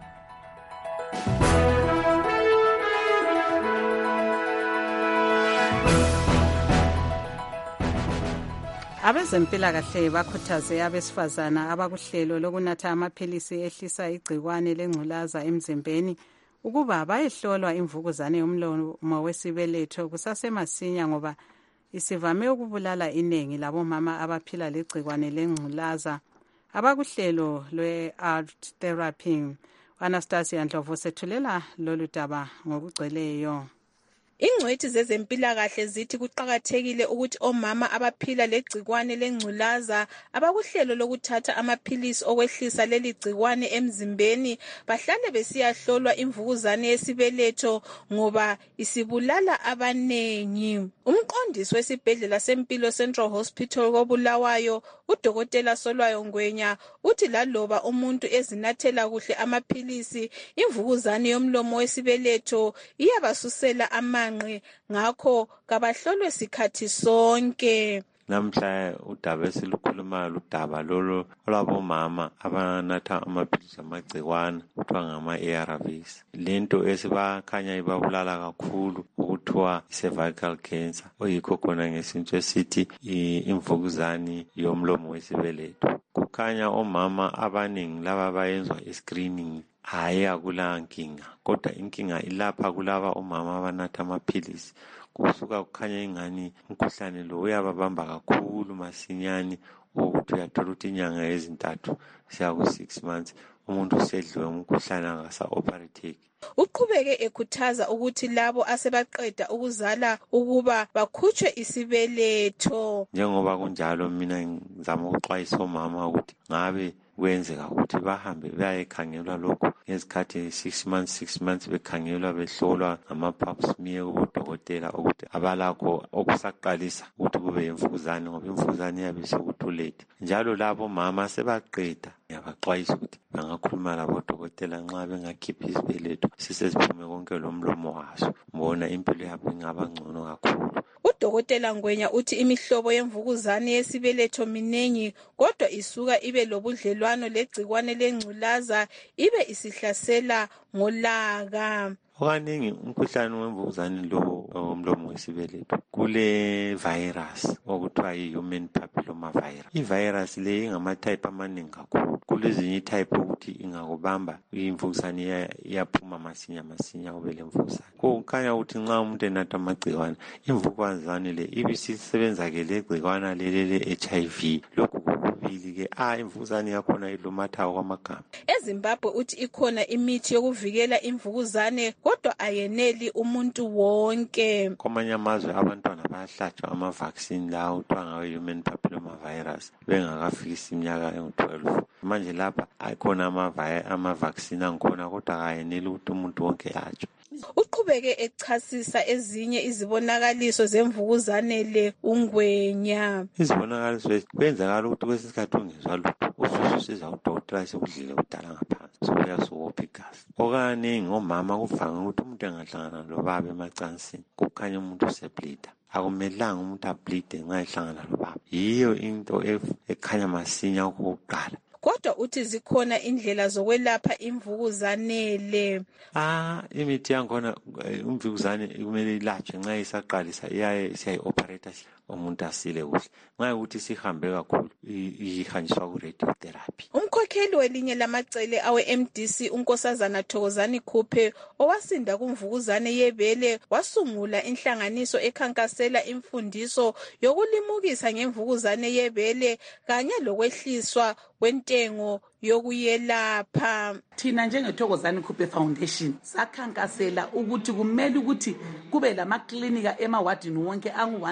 Abezempilakahle bakhuthaze abesifazana abakuhlelo lokunatha amaphilisi ehlisa igcikwane lengculaza emzimbeni ukuba bayehlolwa imvukuzane yomlomo wesibeletho kusasemasinya ngoba isivame ukubulala iningi labomama abaphila legcikwane lengculaza. Abakuhlelo lwe-art therapy. Anastasia Ndlovu sethulela lolu daba ngokugcweleyo. Ingcwethi zezempilakahle zithi kuqakathekile ukuthi omama abaphila legcikwane lengculaza abakuhlelo lokuthatha amaphilisi okwehlisa leli gcikwane emzimbeni bahlale besiyahlolwa imvukuzane yesibeletho ngoba isibulala abanengi. Umqondisi wesibhedlela sempilo Central Hospital koBulawayo uDokotela Solwayo Ngwenya uthi laloba umuntu ezinathela kuhle amaphilisi imvukuzane yomlomo wesibeletho iyabasusela ngakho kabahlolwe sikhathi sonke. Namhla udaba esilukhulumayo ludaba lolo olwabomama abanatha amaphilisi amagcikwane kuthiwa ngama-ARVs. Lento esibakhanya ibabulala kakhulu ukuthiwa cervical cancer oyikho khona ngesintu esithi imvukuzane yomlomo wesibeletho. Kukhanya omama abaningi laba bayenzwa i-screening hayi akula nkinga kodwa inkinga ilapha kulaba omama abanatha amaphilisi kusuka kukhanya ingani umkhuhlane lo uyababamba kakhulu masinyane ukuthi uyathola ukuthi inyanga ezintathu siya ku 6 months umuntu usedliwe umkhuhlane angasa-operateki. Uqhubeke ekhuthaza ukuthi labo asebaqeda ukuzala ukuba bakhutshwe isibeletho. Njengoba kunjalo mina ngizama ukuxwayisa omama ukuthi ngabe kwenzeka ukuthi bahambe bayekhangelwa lokho ngezikhathi 6 months bekhangelwa behlolwa ngama-pap smear kubodokotela ukuthi abalakho okusaqalisa ukuthi kube imvukuzane ngoba imvukuzane iyabe sekutulete. Njalo labo mama sebaqeda ngiyabaxwayisa ukuthi bangakhuluma labodokotela nxa bengakhiphi isibeletho siseziphume konke lomlomo waso, mbona impilo yabo ingaba ngcono kakhulu. Udokotela Ngwenya uthi imihlobo yemvukuzane yesibeletho minengi kodwa isuka ibe lobudlelwano legcikwane lengculaza ibe isihlasela ngolaka. Okaningi umkhuhlane wemvukuzane lo omlomo wesibeletho kule virus okuthiwa yi-human papilloma virus. I-virus le ingama-type amaningi kakhulu. Kulezinye i-type ukuthi ingakubamba imvukuzane iyaphuma masinya ube lemvukuzane. Kukhanya ukuthi nxa umuntu enatha amagcikwane imvukuzane le ibisisebenza-ke le gcikwana le-HIV. Lokhu kokubili-ke imvukuzane yakhona ilumathayo kwamagama. EZimbabwe uthi ikhona imithi yokuvikela imvukuzane kodwa ayeneli umuntu wonke. Kwamanye amazwe abantwana bayahlatshwa ama-vaccine lawo kuthiwa ngawe-human papilloma virus bengakafikisi iminyaka engu-12. Manje lapha akhona ama-vaccine angikhona kodwa kayeneli ukuthi umuntu wonke yatshwe. Uqhubeke echasisa ezinye izibonakaliso zemvukuzane le uNgwenya. Izibonakaliso kwenzakala ukuthi kwesikhathi ungezwa lutho ususiza udokotela sekudlile kudala ngaphansi sokuyasukopha igazi. Okaningi omama kuvame ukuthi umuntu engahlangana lobaba emacansini kukhanya umuntu useblida. Akumelanga umuntu ablide nxa ehlangana lobaba. Yiyo into ekhanya masinya okokuqala. Kodwa uthi zikhona indlela zokwelapha imvukuzane le. Imithi yakhona imvukuzane kumele ilatshwe nxa isaqalisa iyaye siyayi-operate umuntu asile kuhle. Nxa ukuthi sihambe kakhulu ihanjiswa ku-radiotherapy. Umkhokheli welinye lamacele awe-MDC uNkosazana Thokozani Khuphe owasinda kumvukuzane yebele wasungula inhlanganiso ekhankasela imfundiso yokulimukisa ngemvukuzane yebele kanye lokwehliswa kwentengo yokuyelapha. Thina njengeThokozani Khuphe Foundation sakhankasela ukuthi kumele ukuthi kube lamaklinika emawadini wonke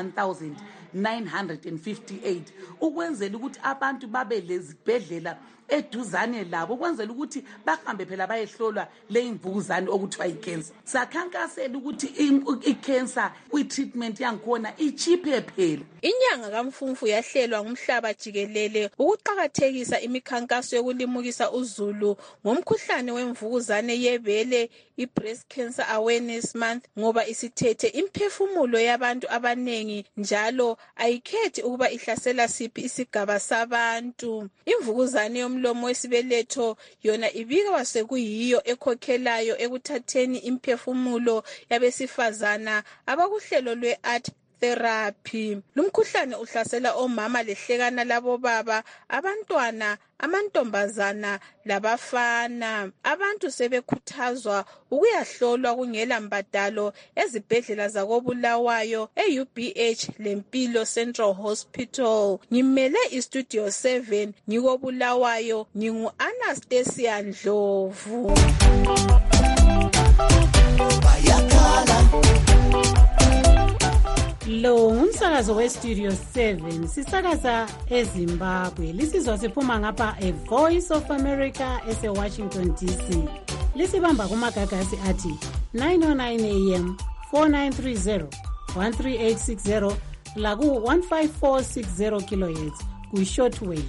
angu-1958 ukwenzela ukuthi abantu babe lezibhedlela eduzane labo ukwenzela ukuthi bahambe phela bayehlolwa le imvukuzane okuthiwa icancer. Sakhankasela ukuthi icancer kwi-treatment yangikhona ichiphe phela. Inyanga kaMfumfu yahlelwa ngumhlaba jikelele ukuqhakathekisa imikhankaso yokulimukisa uzulu ngomkhuhlane wemvukuzane yebele i-Breast Cancer Awareness Month ngoba isithethe imphefumulo yabantu abanengi njalo ayikhethi ukuba ihlasela siphi isigaba sabantu. Imvukuzane yomlomo wesibeletho yona ibikwa sekuyiyo ekhokhelayo ekuthatheni imphefumulo yabesifazana abakuhlelo lwe-art therapy. Lumkhuhlane uhlasela omama lehlekana labo baba, abantwana, amantombazana labafana. Abantu sebekhuthazwa ukuyahlolwa kungela mbadalo ezibhedlela zakoBulawayo, eUBH lempilo Central Hospital. Ngimele iStudio 7 ngikoBulawayo, ngingu-Anastasia Ndlovu. Lo ngumsakazo weStudio 7 sisakaza eZimbabwe. Lisizwa siphuma ngapha eVoice of America eseWashington DC. Lisibamba kumagagasi athi 909 AM 4930 13860 laku 15460 kHz ku shortwave.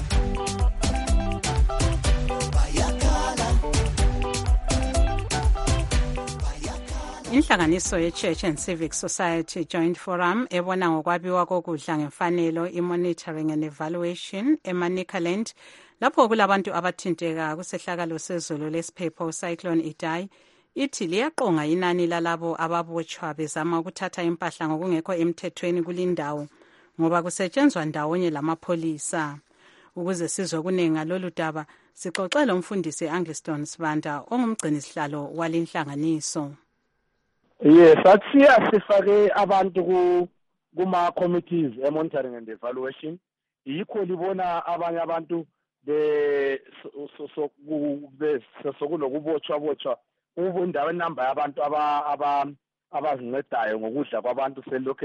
Inhlanganiso ye-Church and Civic Society Joint Forum ebona ngokwabiwa kokudla ngemfanelo i-monitoring and evaluation eManicaland lapho kulabantu abathinteka kusehlakalo sezulu lesiphepho uCyclone Idai ithi liyaqonga inani lalabo ababotshwa bezama ukuthatha impahla ngokungekho emthethweni kulindawo ngoba kusetshenzwa ndawonye lamapholisa. Ukuze sizwe kuningi ngalolu daba sixoxele umfundisi Angliston Sibanda ongumgcinisihlalo walinhlanganiso. Yes, atsiya sifake abantu kuma committees monitoring and evaluation. Yikho libona abanye abantu sokunokubotshwa endaweni namba yabantu abazincedayo ngokudla kwabantu selokhu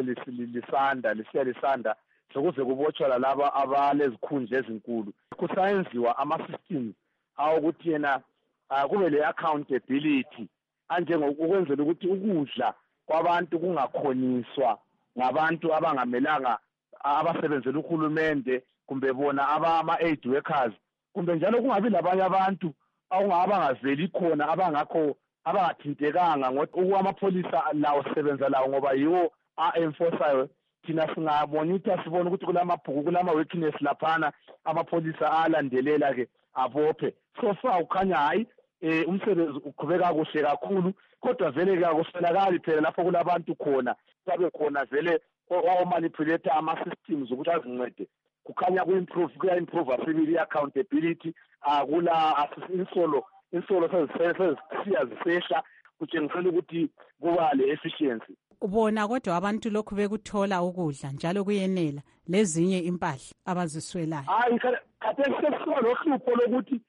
lisanda sokuze kubotshwa lalaba abalezikhundla ezinkulu. Kusayenziwa ama-systems awokuthi yena kube le-accountability ukwenzela ukuthi ukudla kwabantu kungakhoniswa ngabantu abangamelanga abasebenzela uhulumende kumbe bona ama-aid workers, kumbe njalo kungabi labanye abantu abangaveli khona abangathintekanga amapholisa lawo sisebenza lawo ngoba yiwo a-enforceayo. Thina singamonitha sibona ukuthi kulamabhuku kulama-weakness laphana amapholisa alandelela-ke abophe. So far kukhanya hayi umsebenzi uqhubeka kuhle kakhulu, kodwa vele akuswelakali phela lapho kulabantu khona sabe khona vele wawomanipulate ama-systems ukuthi azincede. Kukhanya kuya-improve asibili i-accountability. Insolo sezisiya zisehla, kutshengisela ukuthi kuba le-efficiency. Ubona kodwa abantu lokhu bekuthola ukudla njalo kuyenela lezinye impahla abaziswelayo. Hayi khathesi sekusiba nohlupho lokuthi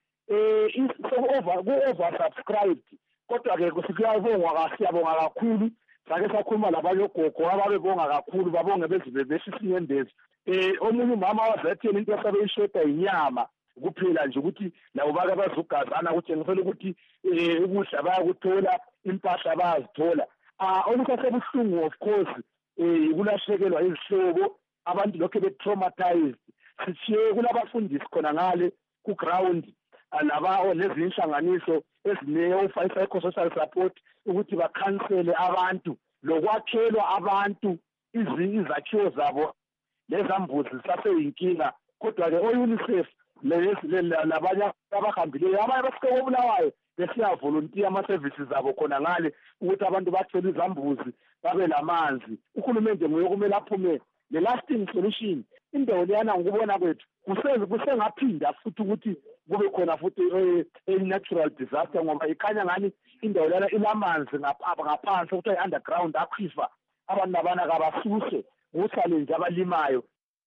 ku-oversubscribed, kodwa-ke siyabonga kakhulu. Sake sakhuluma labanye ogogo ababebonga kakhulu, babonge behlisa inyembezi. Omunye umama wazathela into esabeyishoda inyama kuphela nje ukuthi labo bake bazugazana kutshengisela ukuthi ukudla bayakuthola, impahla bayazithola. Okusasebuhlungu of course kulahlekelwa izihlobo, abantu lokho be-traumatized. Sithiye kulabafundisi khona ngale ku-ground nezinye inhlanganiso ezine-psychosocial support ukuthi bakhansele abantu lokwakhelwa abantu izakhiwo zabo lezambuzi zisaseyinkinga. Kodwa-ke o-UNICEF labanye abahambileyo abanye bafike koBulawayo besiyavolontiya ama-services abo khona ngale ukuthi abantu bathole izambuzi babe lamanzi. Uhulumende nguye kumele aphume le-lasting solution. Indawo leyana ngokubona kwethu kusengaphinda futhi ukuthi kube khona futhi natural disaster, ngoba ikhanya ngani indawo leyana ilamanzi ngaphansi okuthiwa i-underground aquifer. Abantu labana kabasuse kusale nje abalimayo.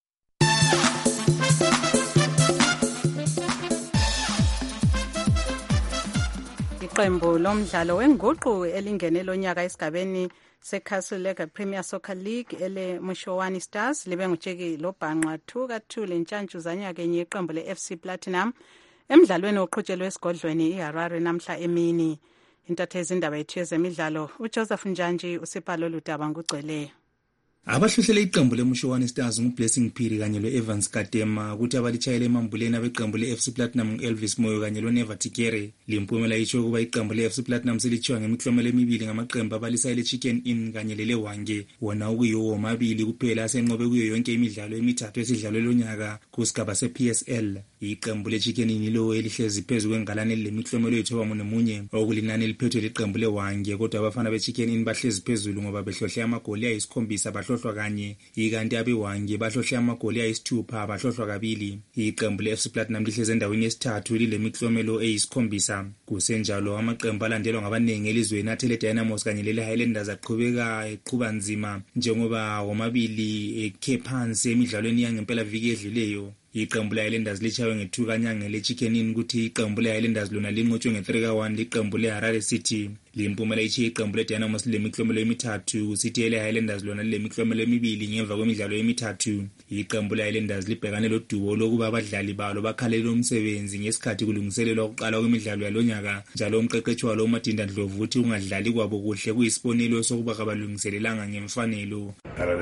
Iqembu lomdlalo wenguqu elingene lonyaka esigabeni seCastle League Premier Soccer League eleMushowani Stars libe ngutsheki lobhanqa 2-2 lentshantshu zanyaka enye iqembu le-FC Platinum emdlalweni oqhutshelwe esigodlweni iHarare namhla emini. Intatheli indaba yethu yezemidlalo uJoseph Njanji usipha lolu daba ngugcweleyo. Abahluhlele iqembu leMushowani Stars nguBlessing Phiri kanye lo-Evans Kadema ukuthi abalitshayele emambuleni abeqembu le-FC Platinum Elvis Moyo kanye lo-Neva Tikere. Limpumela itsho ukuba iqembu le-FC Platinum selithiwa ngemiklomelo emibili ngamaqembu abalisayo le-Chicken Inn kanye lele-Wange, wona okuyiwo womabili kuphela asenqobe kuyo yonke imidlalo emithathu esidlalwe lonyaka kusigaba se-PSL. Iqembu le-Chicken Inn lo elihlezi phezu kwengalane lemiklomelo ye-9 okulinani eliphethwe liqembu le-Wange, kodwa abafana be-Chicken Inn bahlezi phezulu ngoba behlohle amagoli ayi-7 bahlohlwa kanye, ikanti abeWange bahlohle amagoli ayi-6 bahlohlwa kabili. Iqembu le-FC Platinum lihlezi endaweni yesithathu lilemiklomelo eyi-7. Kusenjalo amaqembu alandelwa ngabanengi elizweni athele Dynamos kanye lele-Highlanders eqhuba nzima njengoba womabili ekhe phansi emidlalweni yangempela viki edluleyo. Iqembu le-Highlanders lichawe nge-2 kanyanga le-Chicken Inn kuthi iqembu le-Highlanders lona linqotshwe nge-3-1 liqembu le-Harare City. Limpumela ithi iqembu le-Dynamos lilemiklomelo emithathu sithi le-Highlanders lona lilemiklomelo emibili ngemva kwemidlalo emithathu. Iqembu le-Highlanders libhekane loduwo lokuba abadlali balo bakhalele umsebenzi ngesikhathi kulungiselelwa ukuqala kwemidlalo yalonyaka, njalo umqeqeshi walo uMadinda Ndlovu uthi ungadlali kwabo kuhle kuyisibonelo sokuba kabalungiselelanga ngemfanelo.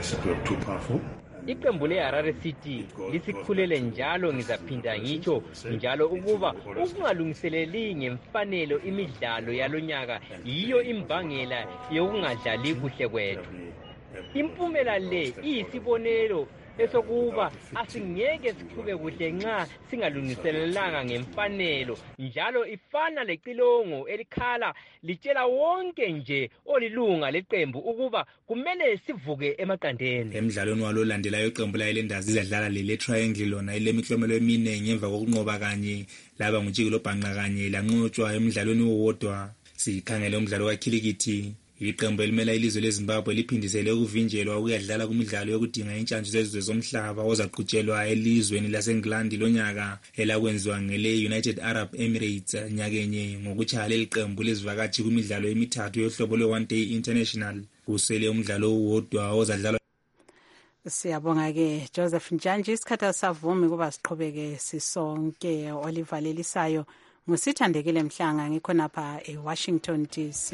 Iqembu le-Harare City lisikhulele njalo, ngizaphinda ngitsho njalo ukuba ukungalungiseleli ngemfanelo imidlalo yalonyaka yiyo imbangela yokungadlali kuhle kwethu. Impumela le iyisibonelo esokuba asingeke siqhube kuhle nxa singalungiselelanga ngemfanelo, njalo ifana lecilongo elikhala litshela wonke nje olilunga leqembu ukuba kumele sivuke emaqandeni. Emidlalweni walo landelayo iqembu le-Highlanders lidlala le-Triangle lona elemiklomelo emine ngemva kokunqoba kanye laba ngutshiki lobhanqa kanye lanqotshwa emidlalweni owodwa. Sikhangele umdlalo kakhilikithi, Iqembu elimela ilizwe leZimbabwe liphindisele ukuvinjelwa ukuyadlala kumidlalo yokudinga intshantshi zezizwe zomhlaba ozaqhutshelwa elizweni laseNgilandi lonyaka elakwenziwa ngele United Arab Emirates nyakenye ngokuchaya leli qembu lezivakashi kumidlalo emithathu yohlobo lwe-One Day International. Kusele umdlalo owodwa ozadlalwa. Siyabonga-ke Joseph Njanji. Isikhathi asavumi kuba siqhubeke sisonke. Oliver Lelisayo ngusithandekile Mhlanga ngikhonapha eWashington DC.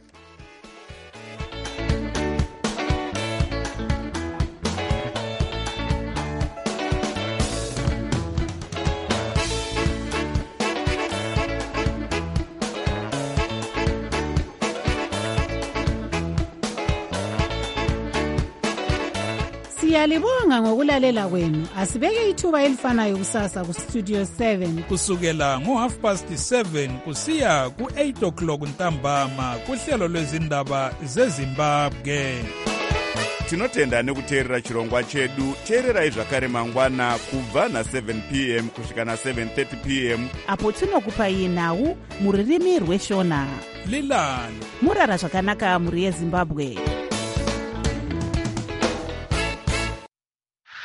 Siyalibonga ngokulalela kwenu. Asibeke ithuba elifanayo kusasa kuStudio 7 kusukela ngo7:30 kusiya ku8 ntambama kuhlelo lwezindaba zeZimbabwe. Tinotenda nekuteerera chirongwa chedu. Teererai zvakare mangwana kubva na7 p.m. kusvika na7:30 p.m. apo tinokupai nhau muririmi rweshona. Lilani murara zvakanaka muri yeZimbabwe.